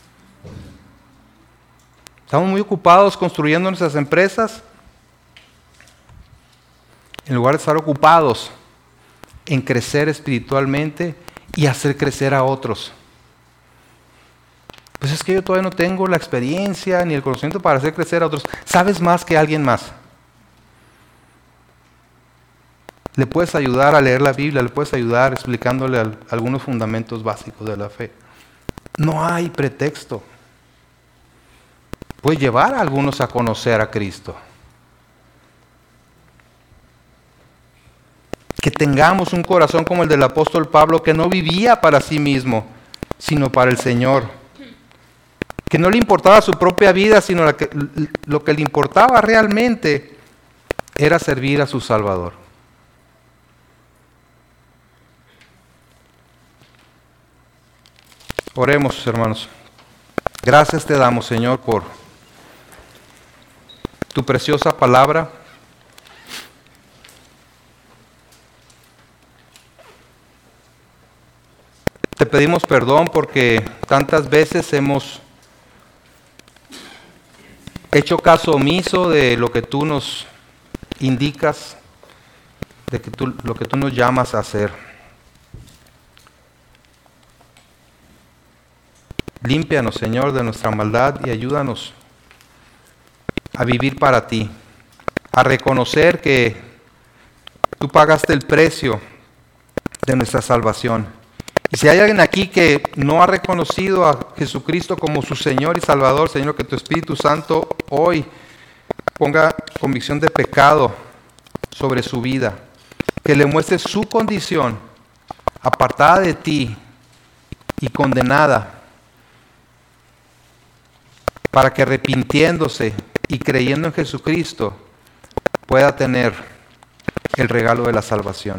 Estamos muy ocupados construyendo nuestras empresas en lugar de estar ocupados en crecer espiritualmente y hacer crecer a otros. Pues es que yo todavía no tengo la experiencia ni el conocimiento para hacer crecer a otros. ¿Sabes más que alguien más? Le puedes ayudar a leer la Biblia, le puedes ayudar explicándole al, algunos fundamentos básicos de la fe. No hay pretexto. Puede llevar a algunos a conocer a Cristo. que tengamos un corazón como el del apóstol Pablo, que no vivía para sí mismo, sino para el Señor. Que no le importaba su propia vida, sino lo que, lo que le importaba realmente era servir a su Salvador. Oremos, hermanos. Gracias te damos, Señor, por tu preciosa palabra. Te pedimos perdón porque tantas veces hemos hecho caso omiso de lo que tú nos indicas, de que tú, lo que tú nos llamas a hacer. Límpianos, Señor, de nuestra maldad y ayúdanos a vivir para ti, a reconocer que tú pagaste el precio de nuestra salvación. Y si hay alguien aquí que no ha reconocido a Jesucristo como su Señor y Salvador, Señor, que tu Espíritu Santo hoy ponga convicción de pecado sobre su vida, que le muestre su condición apartada de ti y condenada, para que arrepintiéndose y creyendo en Jesucristo pueda tener el regalo de la salvación.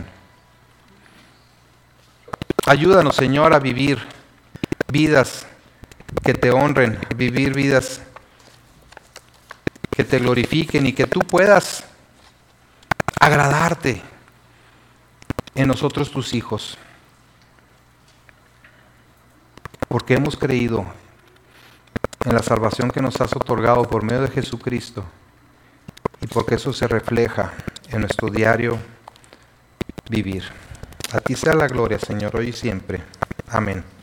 Ayúdanos, Señor, a vivir vidas que te honren, vivir vidas que te glorifiquen y que tú puedas agradarte en nosotros tus hijos. Porque hemos creído en la salvación que nos has otorgado por medio de Jesucristo y porque eso se refleja en nuestro diario vivir. A ti sea la gloria, Señor, hoy y siempre. Amén.